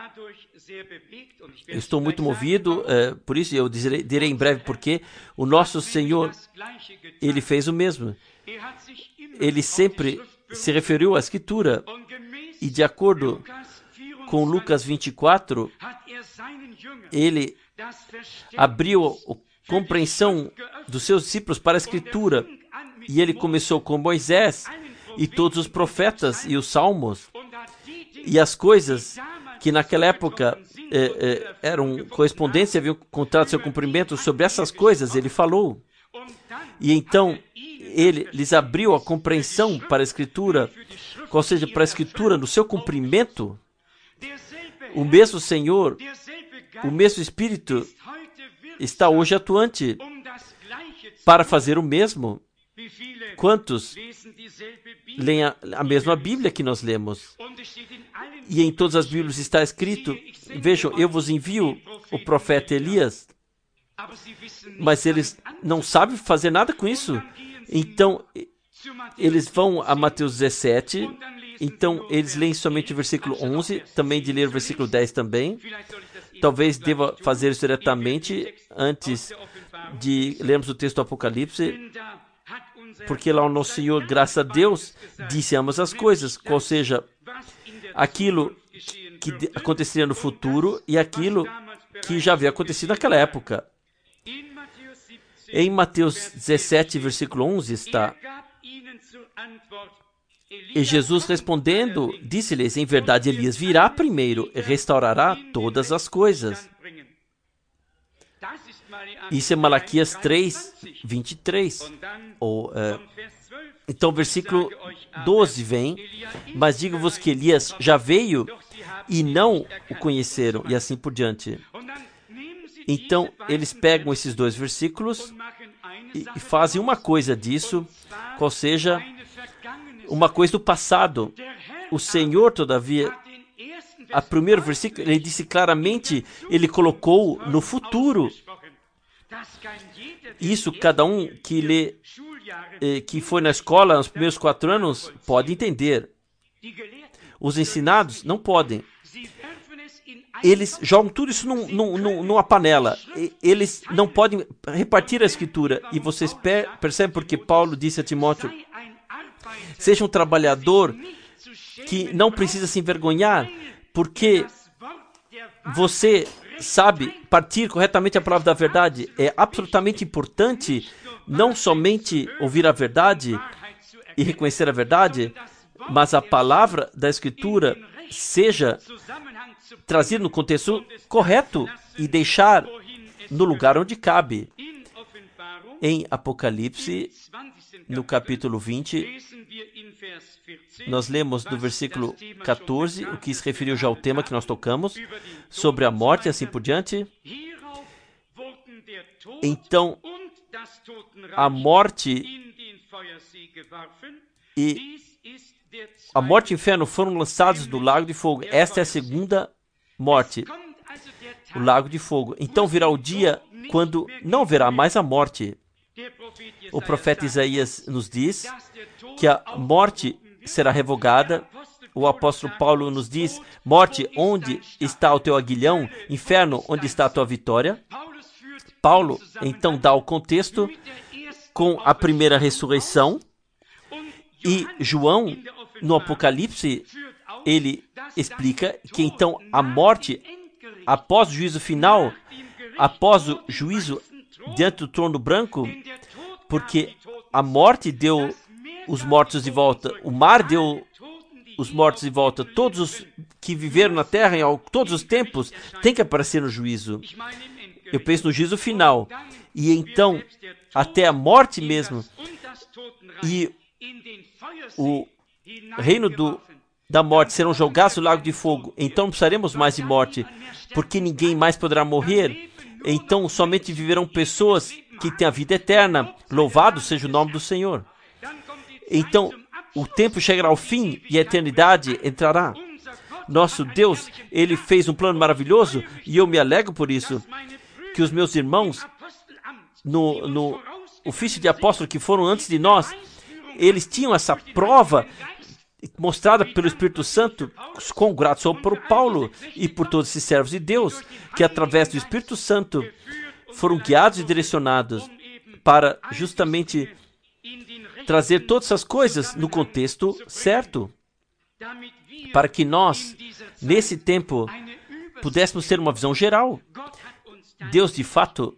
Speaker 1: Eu estou muito movido, é, por isso eu direi, direi em breve porque o nosso Senhor, Ele fez o mesmo. Ele sempre se referiu à Escritura e, de acordo com Lucas vinte e quatro, Ele abriu a compreensão dos seus discípulos para a Escritura e Ele começou com Moisés e todos os profetas e os salmos e as coisas que naquela época é, é, eram correspondência, haviam encontrado seu cumprimento. Sobre essas coisas Ele falou. E então Ele lhes abriu a compreensão para a Escritura, qual seja, para a Escritura no seu cumprimento. O mesmo Senhor, o mesmo Espírito está hoje atuante para fazer o mesmo. Quantos leem a, a mesma Bíblia que nós lemos? E em todas as Bíblias está escrito, vejam, eu vos envio o profeta Elias, mas eles não sabem fazer nada com isso. Então, eles vão a Mateus dezessete, então eles leem somente o versículo onze, também de ler o versículo dez também. Talvez deva fazer isso diretamente antes de lermos o texto do Apocalipse, porque lá o nosso Senhor, graças a Deus, disse ambas as coisas, ou seja, aquilo que aconteceria no futuro e aquilo que já havia acontecido naquela época. Em Mateus dezessete, versículo onze está: e Jesus respondendo, disse-lhes, em verdade Elias virá primeiro e restaurará todas as coisas. Isso é Malaquias três, vinte e três. Ou, é, então, versículo doze vem, mas digo-vos que Elias já veio e não o conheceram, e assim por diante. Então, eles pegam esses dois versículos e, e fazem uma coisa disso, qual seja, uma coisa do passado. O Senhor, todavia, a primeiro versículo, ele disse claramente, ele colocou no futuro. Isso, cada um que lê, eh, que foi na escola nos primeiros quatro anos, pode entender. Os ensinados não podem. Eles jogam tudo isso num, num, num, numa panela. Eles não podem repartir a Escritura. E vocês percebem porque Paulo disse a Timóteo, seja um trabalhador que não precisa se envergonhar, porque você sabe partir corretamente a palavra da verdade. É absolutamente importante não somente ouvir a verdade e reconhecer a verdade, mas a palavra da Escritura seja trazida no contexto correto e deixar no lugar onde cabe. Em Apocalipse, no capítulo vinte, nós lemos no versículo quatorze, o que se referiu já ao tema que nós tocamos, sobre a morte e assim por diante. Então, a morte e a morte e o inferno foram lançados no lago de fogo. Esta é a segunda morte, o lago de fogo. Então virá o dia quando não haverá mais a morte. O profeta Isaías nos diz que a morte será revogada. O apóstolo Paulo nos diz, morte, onde está o teu aguilhão? Inferno, onde está a tua vitória? Paulo, então, dá o contexto com a primeira ressurreição. E João, no Apocalipse, ele explica que então a morte, após o juízo final, após o juízo diante do trono branco, porque a morte deu os mortos de volta, o mar deu os mortos de volta, todos os que viveram na terra em todos os tempos têm que aparecer no juízo. Eu penso no juízo final. E então, até a morte mesmo, e o reino do, da morte serão jogados no lago de fogo. Então não precisaremos mais de morte, porque ninguém mais poderá morrer. Então somente viverão pessoas que tem a vida eterna. Louvado seja o nome do Senhor. Então, o tempo chegará ao fim e a eternidade entrará. Nosso Deus, Ele fez um plano maravilhoso e eu me alegro por isso, que os meus irmãos no, no ofício de apóstolo que foram antes de nós, eles tinham essa prova mostrada pelo Espírito Santo. Com grato sou por Paulo e por todos esses servos de Deus, que através do Espírito Santo foram guiados e direcionados para justamente trazer todas essas coisas no contexto certo, para que nós, nesse tempo, pudéssemos ter uma visão geral. Deus, de fato,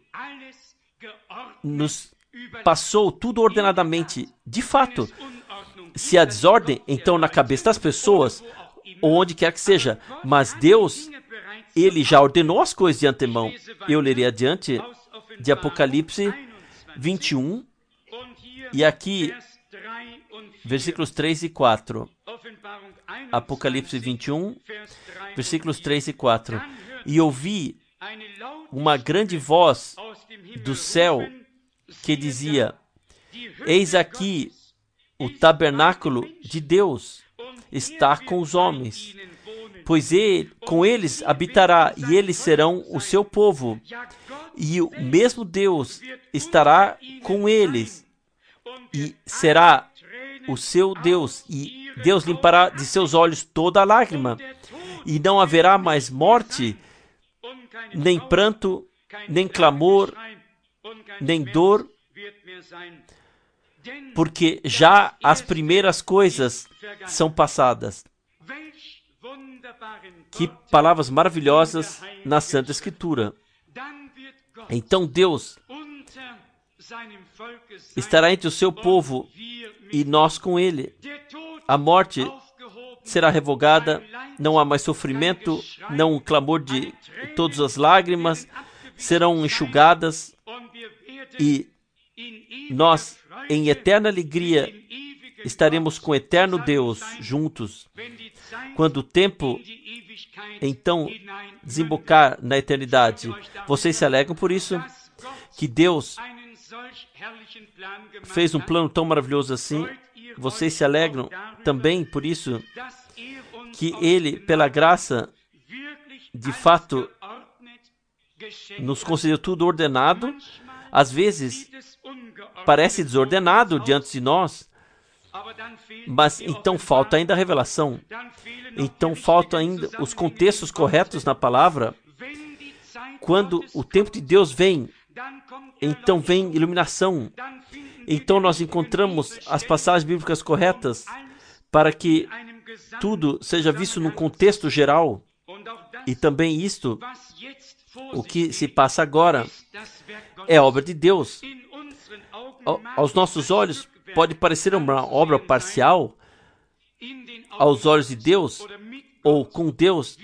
Speaker 1: nos passou tudo ordenadamente. De fato, se há desordem, então na cabeça das pessoas, ou onde quer que seja, mas Deus, Ele já ordenou as coisas de antemão. Eu lerei adiante de Apocalipse vinte e um, e aqui, versículos três e quatro. Apocalipse vinte e um, versículos três e quatro. E ouvi uma grande voz do céu que dizia: eis aqui o tabernáculo de Deus está com os homens, pois ele, com eles habitará, e eles serão o seu povo, e o mesmo Deus estará com eles, e será o seu Deus, e Deus limpará de seus olhos toda lágrima, e não haverá mais morte, nem pranto, nem clamor, nem dor, porque já as primeiras coisas são passadas. Que palavras maravilhosas na Santa Escritura. Então Deus estará entre o seu povo e nós com ele. A morte será revogada, não há mais sofrimento, não o clamor de todas as lágrimas serão enxugadas, e nós, em eterna alegria, estaremos com o eterno Deus juntos. Quando o tempo, então, desembocar na eternidade, vocês se alegram por isso? Que Deus fez um plano tão maravilhoso assim? Vocês se alegram também por isso? Que Ele, pela graça, de fato, nos concedeu tudo ordenado. Às vezes, parece desordenado diante de nós, mas então falta ainda a revelação. Então faltam ainda os contextos corretos na palavra. Quando o tempo de Deus vem, então vem iluminação. Então nós encontramos as passagens bíblicas corretas para que tudo seja visto num contexto geral. E também isto, o que se passa agora, é obra de Deus. Aos nossos olhos, pode parecer uma obra parcial. Aos olhos de Deus, ou com Deus,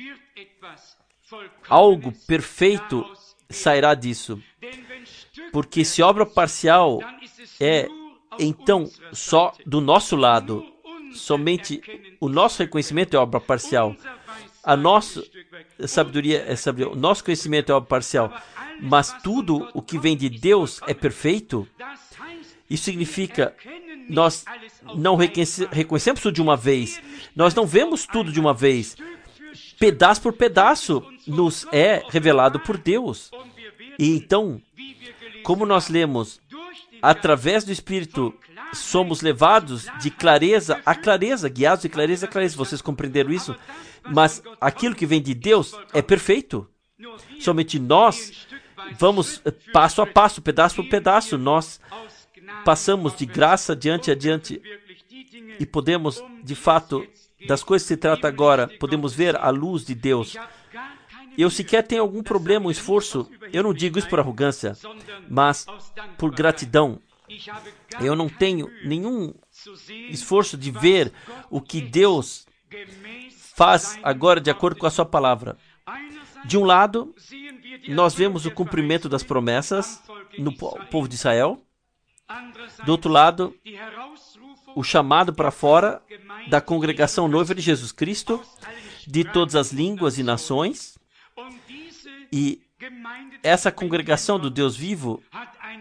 Speaker 1: algo perfeito sairá disso. Porque se obra parcial é, então, só do nosso lado, somente o nosso reconhecimento é obra parcial. A nossa sabedoria é sabedoria, o nosso conhecimento é obra parcial. Mas tudo o que vem de Deus é perfeito. Isso significa, nós não reconhece, reconhecemos tudo de uma vez. Nós não vemos tudo de uma vez. Pedaço por pedaço nos é revelado por Deus. E então, como nós lemos, através do Espírito, somos levados de clareza a clareza, guiados de clareza a clareza. Vocês compreenderam isso? Mas aquilo que vem de Deus é perfeito. Somente nós vamos passo a passo, pedaço por pedaço. Nós passamos de graça adiante adiante e podemos, de fato, das coisas que se trata agora, podemos ver a luz de Deus. Eu sequer tenho algum problema, um esforço. Eu não digo isso por arrogância, mas por gratidão. Eu não tenho nenhum esforço de ver o que Deus faz agora de acordo com a sua palavra. De um lado, nós vemos o cumprimento das promessas no povo de Israel. Do outro lado, o chamado para fora da congregação noiva de Jesus Cristo, de todas as línguas e nações. E essa congregação do Deus vivo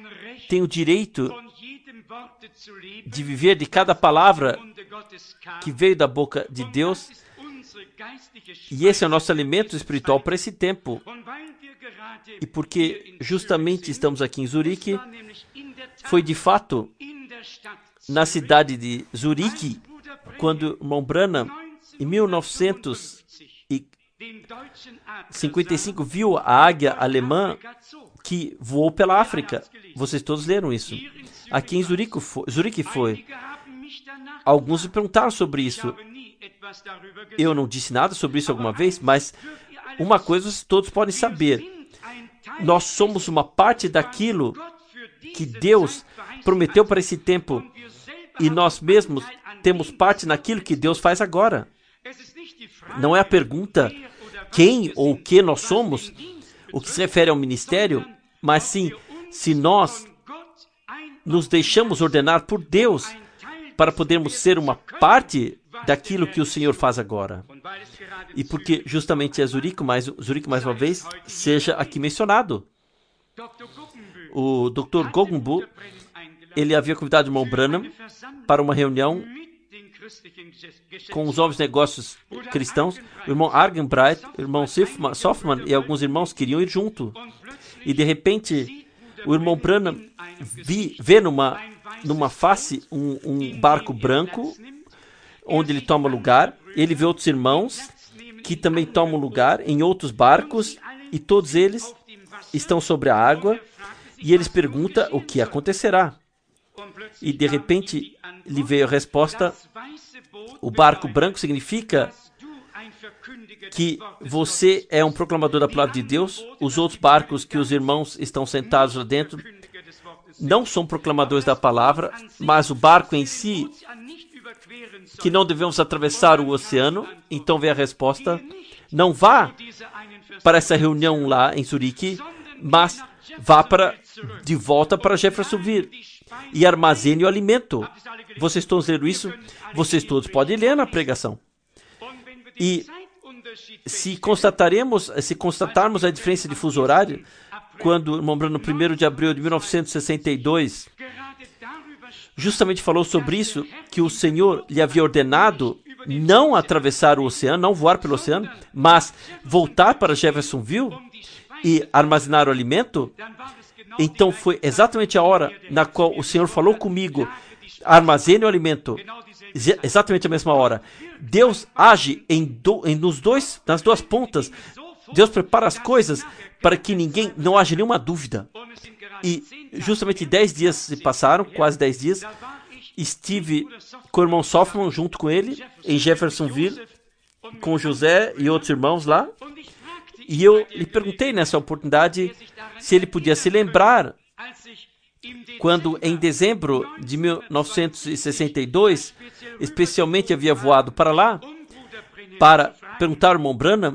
Speaker 1: tem o direito de viver de cada palavra que veio da boca de Deus, e esse é o nosso alimento espiritual para esse tempo. E porque justamente estamos aqui em Zurique, foi de fato na cidade de Zurique, quando o irmão Branham, em mil novecentos e cinquenta e cinco, viu a águia alemã que voou pela África. Vocês todos leram isso. Aqui em Zurique foi. Zurique foi. Alguns me perguntaram sobre isso. Eu não disse nada sobre isso alguma vez, mas uma coisa todos podem saber. Nós somos uma parte daquilo que Deus prometeu para esse tempo. E nós mesmos temos parte naquilo que Deus faz agora. Não é a pergunta quem ou o que nós somos, o que se refere ao ministério, mas sim se nós nos deixamos ordenar por Deus para podermos ser uma parte daquilo que o Senhor faz agora. E porque justamente é Zurique, mais, Zurique mais uma vez, seja aqui mencionado. O doutor Goggenbu, ele havia convidado o irmão Branham para uma reunião com os novos negócios cristãos. O irmão Argenbright, o irmão Softman e alguns irmãos queriam ir junto. E de repente, o irmão Branham vi, vê numa, numa face um, um barco branco, onde ele toma lugar. Ele vê outros irmãos que também tomam lugar em outros barcos, e todos eles estão sobre a água, e eles perguntam o que acontecerá. E de repente lhe veio a resposta: o barco branco significa que você é um proclamador da palavra de Deus. Os outros barcos que os irmãos estão sentados lá dentro não são proclamadores da palavra, mas o barco em si, que não devemos atravessar o oceano. Então vem a resposta: não vá para essa reunião lá em Zurique, mas vá para, de volta para Jeffersonville e armazene o alimento. Vocês todos leram isso? Vocês todos podem ler na pregação. E se constataremos, se constatarmos a diferença de fuso horário, quando o irmão Branham, no primeiro de abril de mil novecentos e sessenta e dois, justamente falou sobre isso, que o Senhor lhe havia ordenado não atravessar o oceano, não voar pelo oceano, mas voltar para Jeffersonville e armazenar o alimento. Então foi exatamente a hora na qual o Senhor falou comigo: armazene o alimento. Exatamente a mesma hora. Deus age em do, em, nos dois, nas duas pontas. Deus prepara as coisas para que ninguém, não haja nenhuma dúvida. E justamente dez dias se passaram, quase dez dias. Estive com o irmão Softman junto com ele em Jeffersonville, com José e outros irmãos lá. E eu lhe perguntei nessa oportunidade se ele podia se lembrar quando em dezembro de mil novecentos e sessenta e dois, especialmente havia voado para lá para perguntar ao irmão Branham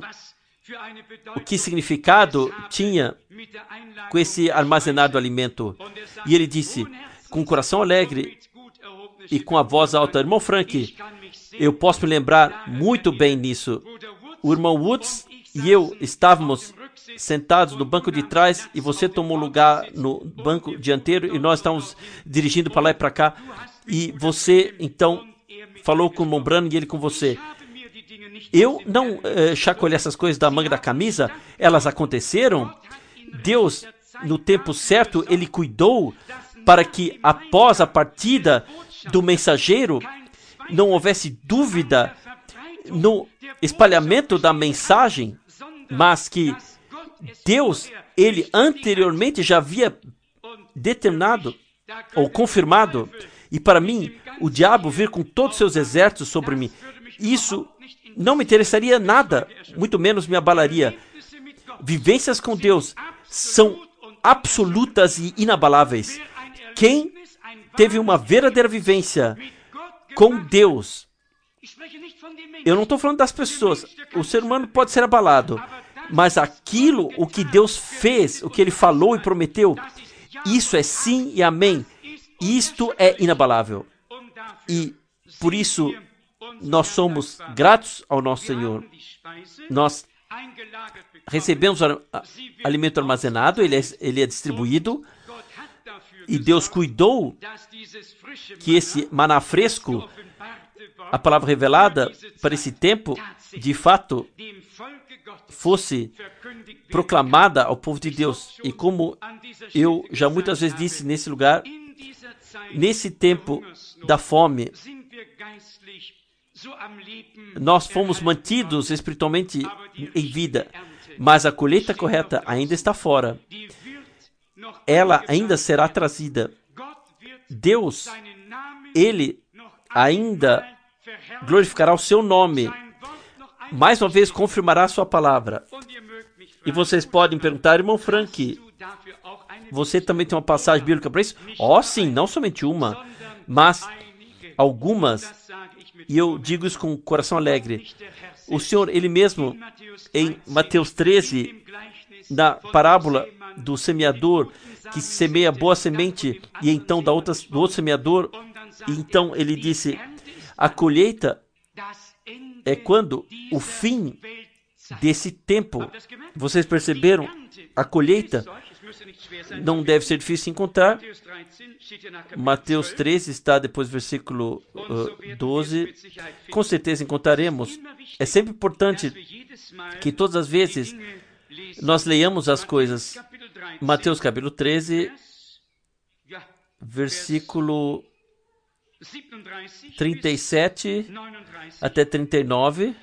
Speaker 1: o que significado tinha com esse armazenado alimento. E ele disse, com o coração alegre e com a voz alta: irmão Frank, eu posso me lembrar muito bem nisso. O irmão Woods e eu estávamos sentados no banco de trás e você tomou lugar no banco dianteiro e nós estávamos dirigindo para lá e para cá. E você, então, falou com o irmão Branham e ele com você. Eu não eh, chacoalhei essas coisas da manga da camisa, elas aconteceram. Deus, no tempo certo, ele cuidou para que após a partida do mensageiro não houvesse dúvida no espalhamento da mensagem, mas que Deus, ele anteriormente já havia determinado ou confirmado. E para mim, o diabo vir com todos os seus exércitos sobre mim, isso não me interessaria nada, muito menos me abalaria. Vivências com Deus são absolutas e inabaláveis. Quem teve uma verdadeira vivência com Deus, eu não estou falando das pessoas, o ser humano pode ser abalado, mas aquilo, o que Deus fez, o que Ele falou e prometeu, isso é sim e amém. Isto é inabalável. E por isso nós somos gratos ao nosso Senhor. Nós recebemos o alimento armazenado, ele é, ele é distribuído. E Deus cuidou que esse maná fresco, a palavra revelada para esse tempo, de fato, fosse proclamada ao povo de Deus. E como eu já muitas vezes disse nesse lugar, nesse tempo da fome, nós fomos mantidos espiritualmente em vida, mas a colheita correta ainda está fora. Ela ainda será trazida. Deus, Ele ainda glorificará o seu nome. Mais uma vez confirmará a sua palavra. E vocês podem perguntar, irmão Frank, você também tem uma passagem bíblica para isso? Oh, sim, não somente uma, mas algumas. E eu digo isso com o coração alegre. O Senhor, Ele mesmo, em Mateus treze, na parábola do semeador, que semeia boa semente, e então da outra, do outro semeador, e então Ele disse, a colheita é quando o fim desse tempo. Vocês perceberam? A colheita não deve ser difícil de encontrar. Mateus treze está depois do versículo uh, doze. Com certeza encontraremos. É sempre importante que todas as vezes nós leiamos as coisas. Mateus capítulo treze, versículo trinta e sete até trinta e nove.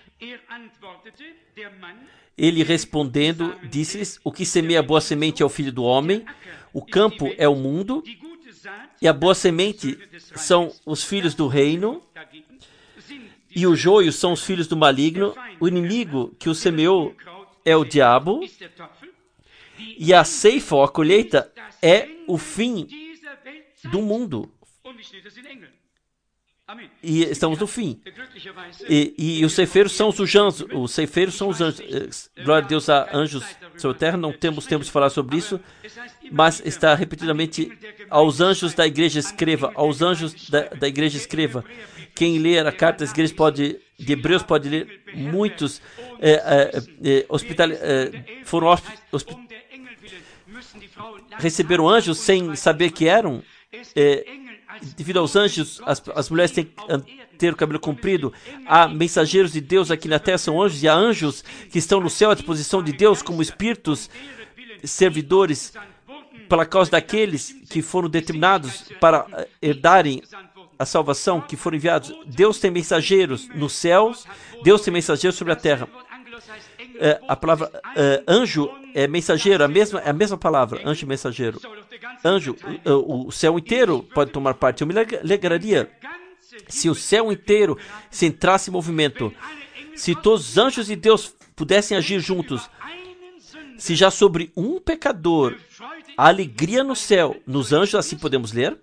Speaker 1: Ele respondendo, disse-lhes, o que semeia a boa semente é o Filho do Homem, o campo é o mundo, e a boa semente são os filhos do reino, e o joio são os filhos do maligno, o inimigo que o semeou é o diabo, e a ceifa ou a colheita é o fim do mundo. E estamos no fim. E, e os ceifeiros são os anjos. Os ceifeiros são os anjos. Glória a Deus, há anjos sobre a terra. Não temos tempo de falar sobre isso, mas está repetidamente aos anjos da igreja escreva. Aos anjos da, da igreja escreva. Quem ler a carta das igrejas pode, de Hebreus pode ler. Muitos é, é, é, hospital, é, foram hosp, receberam anjos sem saber que eram. É, devido aos anjos, as, as mulheres têm que ter o cabelo comprido. Há mensageiros de Deus aqui na terra, são anjos, e há anjos que estão no céu à disposição de Deus como espíritos servidores pela causa daqueles que foram determinados para herdarem a salvação, que foram enviados. Deus tem mensageiros nos céus, Deus tem mensageiros sobre a terra. É, a palavra é, anjo é mensageiro, a mesma, é a mesma palavra, anjo e mensageiro. Anjo, o, o céu inteiro pode tomar parte. Eu me alegraria se o céu inteiro se entrasse em movimento, se todos os anjos de Deus pudessem agir juntos, se já sobre um pecador a alegria no céu, nos anjos assim podemos ler.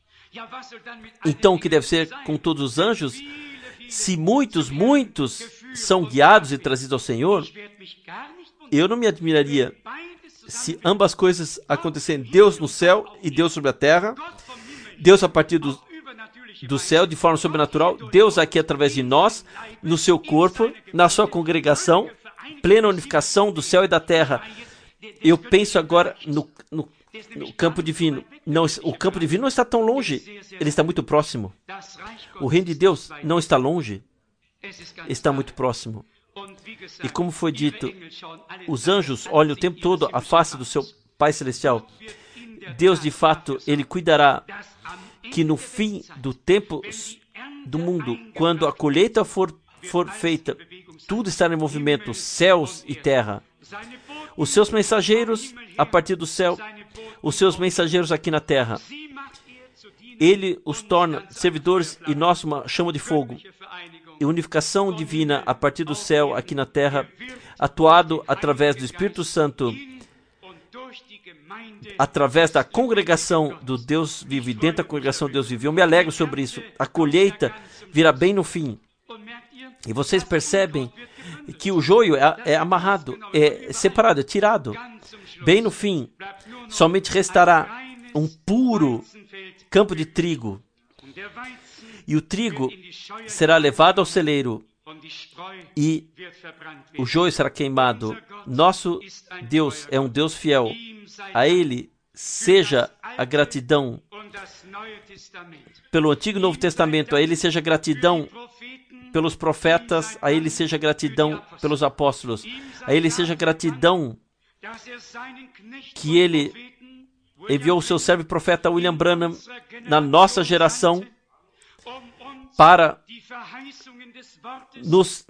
Speaker 1: Então o que deve ser com todos os anjos? Se muitos, muitos são guiados e trazidos ao Senhor, eu não me admiraria se ambas coisas acontecessem, Deus no céu e Deus sobre a terra, Deus a partir do, do céu de forma sobrenatural, Deus aqui através de nós, no seu corpo, na sua congregação, plena unificação do céu e da terra. Eu penso agora no, no, no campo divino. Não, o campo divino não está tão longe, ele está muito próximo. O reino de Deus não está longe, está muito próximo. E como foi dito, os anjos olham o tempo todo a face do seu Pai Celestial. Deus, de fato, Ele cuidará que no fim do tempo do mundo, quando a colheita for, for feita, tudo estará em movimento, céus e terra. Os seus mensageiros a partir do céu, os seus mensageiros aqui na terra. Ele os torna servidores e nós uma chama de fogo. E unificação divina a partir do céu aqui na terra, atuado através do Espírito Santo, através da congregação do Deus vivo e dentro da congregação do Deus vivo. Eu me alegro sobre isso. A colheita virá bem no fim. E vocês percebem que o joio é, é amarrado, é separado, é tirado. Bem no fim, somente restará um puro campo de trigo. E o trigo será levado ao celeiro e o joio será queimado. Nosso Deus é um Deus fiel. A Ele seja a gratidão pelo Antigo e Novo Testamento, a Ele seja gratidão pelos profetas, a Ele seja gratidão pelos apóstolos, a Ele seja gratidão que Ele enviou o seu servo e profeta William Branham na nossa geração para nos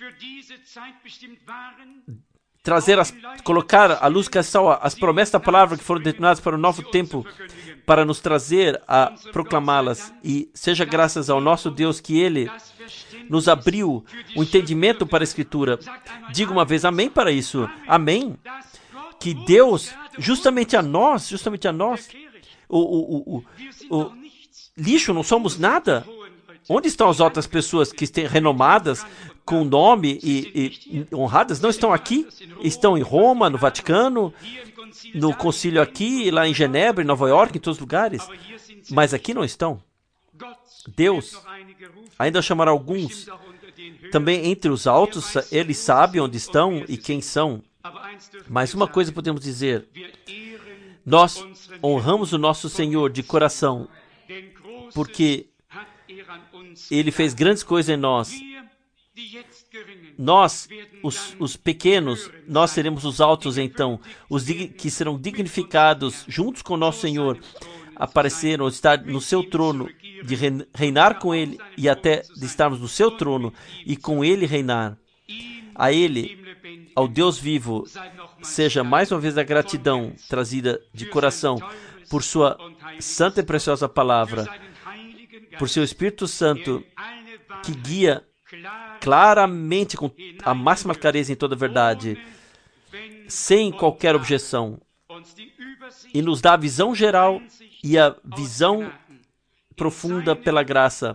Speaker 1: trazer, as, colocar a luz que são as promessas da palavra que foram determinadas para o novo tempo, para nos trazer a proclamá-las. E seja graças ao nosso Deus que Ele nos abriu o entendimento para a Escritura. Diga uma vez amém para isso. Amém. Que Deus, justamente a nós, justamente a nós, o, o, o, o, o lixo, não somos nada. Onde estão as outras pessoas que estão renomadas, com nome e, e honradas? Não estão aqui? Estão em Roma, no Vaticano, no concílio aqui, lá em Genebra, em Nova York, em todos os lugares. Mas aqui não estão. Deus ainda chamará alguns. Também entre os altos, Ele sabe onde estão e quem são. Mas uma coisa podemos dizer: nós honramos o nosso Senhor de coração, porque Ele fez grandes coisas em nós. Nós, os, os pequenos, nós seremos os altos então, os que serão dignificados juntos com o nosso Senhor, apareceram, estar no seu trono, de reinar com Ele e até de estarmos no seu trono e com Ele reinar. A Ele, ao Deus vivo, seja mais uma vez a gratidão trazida de coração por sua santa e preciosa palavra, por seu Espírito Santo, que guia claramente com a máxima clareza em toda a verdade, sem qualquer objeção, e nos dá a visão geral e a visão profunda pela graça.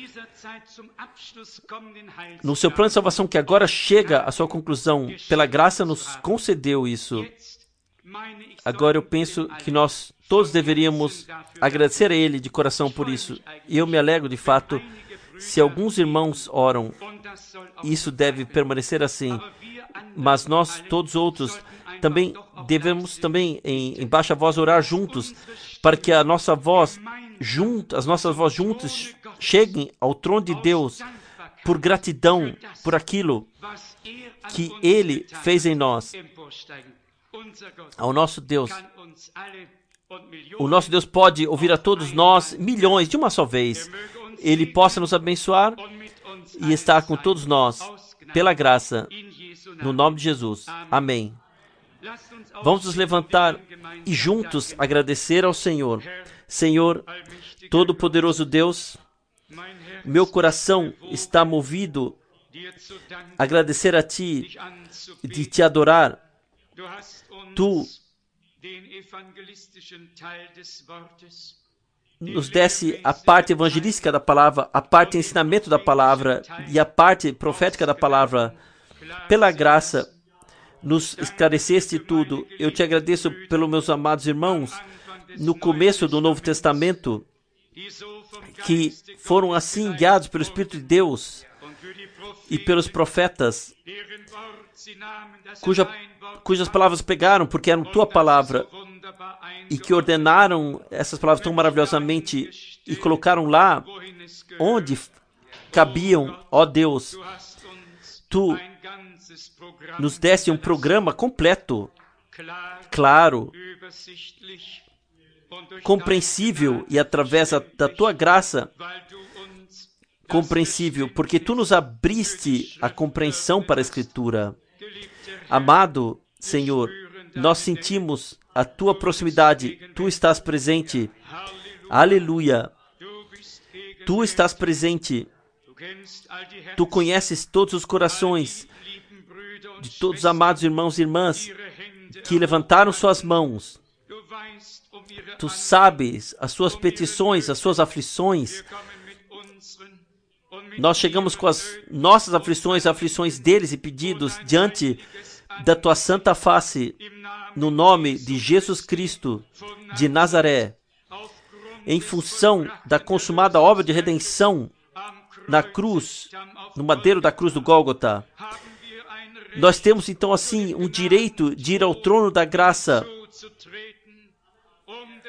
Speaker 1: No seu plano de salvação, que agora chega à sua conclusão, pela graça nos concedeu isso. Agora eu penso que nós todos deveríamos agradecer a Ele de coração por isso. E eu me alegro de fato, se alguns irmãos oram, isso deve permanecer assim. Mas nós, todos outros, também devemos também em, em baixa voz orar juntos, para que a nossa voz junto, as nossas vozes juntas cheguem ao trono de Deus por gratidão por aquilo que Ele fez em nós. Ao nosso Deus, o nosso Deus pode ouvir a todos nós, milhões, de uma só vez. Ele possa nos abençoar e estar com todos nós, pela graça, no nome de Jesus. Amém. Vamos nos levantar e juntos agradecer ao Senhor. Senhor, Todo-Poderoso Deus, meu coração está movido a agradecer a Ti, de Te adorar. Tu nos desse a parte evangelística da palavra, a parte ensinamento da palavra e a parte profética da palavra. Pela graça, nos esclareceste tudo. Eu Te agradeço pelos meus amados irmãos no começo do Novo Testamento, que foram assim guiados pelo Espírito de Deus e pelos profetas, cuja, cujas palavras pegaram, porque eram Tua palavra, e que ordenaram essas palavras tão maravilhosamente e colocaram lá onde cabiam. Ó Deus, Tu nos deste um programa completo, claro, compreensível, e através da, da Tua graça, compreensível, porque Tu nos abriste a compreensão para a Escritura. Amado Senhor, nós sentimos a Tua proximidade. Tu estás presente. Aleluia. Tu estás presente. Tu conheces todos os corações de todos os amados irmãos e irmãs que levantaram suas mãos. Tu sabes as suas petições, as suas aflições. Nós chegamos com as nossas aflições, aflições deles e pedidos diante da Tua santa face, no nome de Jesus Cristo de Nazaré, em função da consumada obra de redenção na cruz, no madeiro da cruz do Gólgota. Nós temos então assim um direito de ir ao trono da graça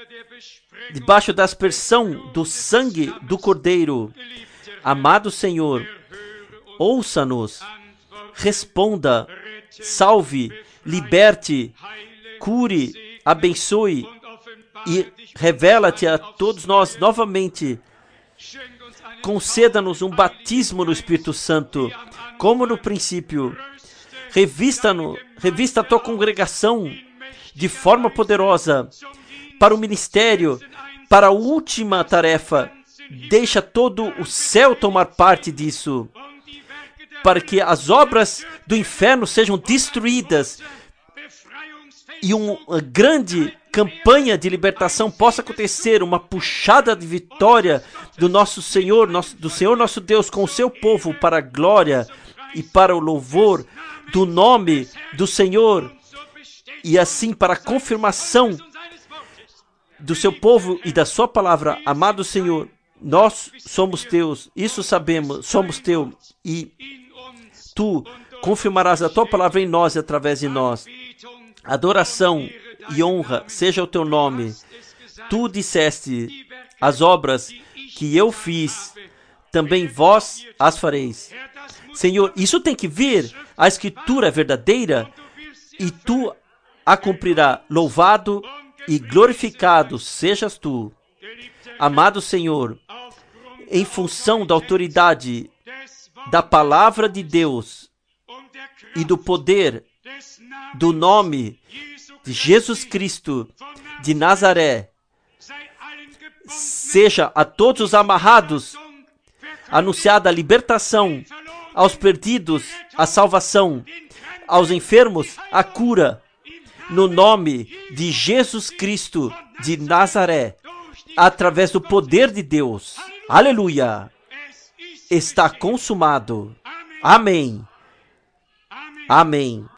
Speaker 1: debaixo da aspersão do sangue do Cordeiro. Amado Senhor, ouça-nos, responda, salve, liberte, cure, abençoe e revela-te a todos nós novamente. Conceda-nos um batismo no Espírito Santo, como no princípio. Revista-no, revista a tua congregação de forma poderosa para o ministério, para a última tarefa. Deixa todo o céu tomar parte disso, para que as obras do inferno sejam destruídas e uma grande campanha de libertação possa acontecer, uma puxada de vitória do nosso Senhor, nosso, do Senhor nosso Deus com o seu povo para a glória e para o louvor do nome do Senhor, e assim para a confirmação do seu povo e da sua palavra. Amado Senhor, nós somos teus, isso sabemos, somos teu, e tu confirmarás a tua palavra em nós e através de nós. Adoração e honra seja o teu nome. Tu disseste, as obras que eu fiz, também vós as fareis. Senhor, isso tem que vir, a Escritura é verdadeira, e tu a cumprirá. Louvado e glorificado sejas tu. Amado Senhor, em função da autoridade da palavra de Deus e do poder do nome de Jesus Cristo de Nazaré, seja a todos os amarrados anunciada a libertação, aos perdidos a salvação, aos enfermos a cura, no nome de Jesus Cristo de Nazaré, através do poder de Deus. Aleluia! Está consumado. Amém. Amém.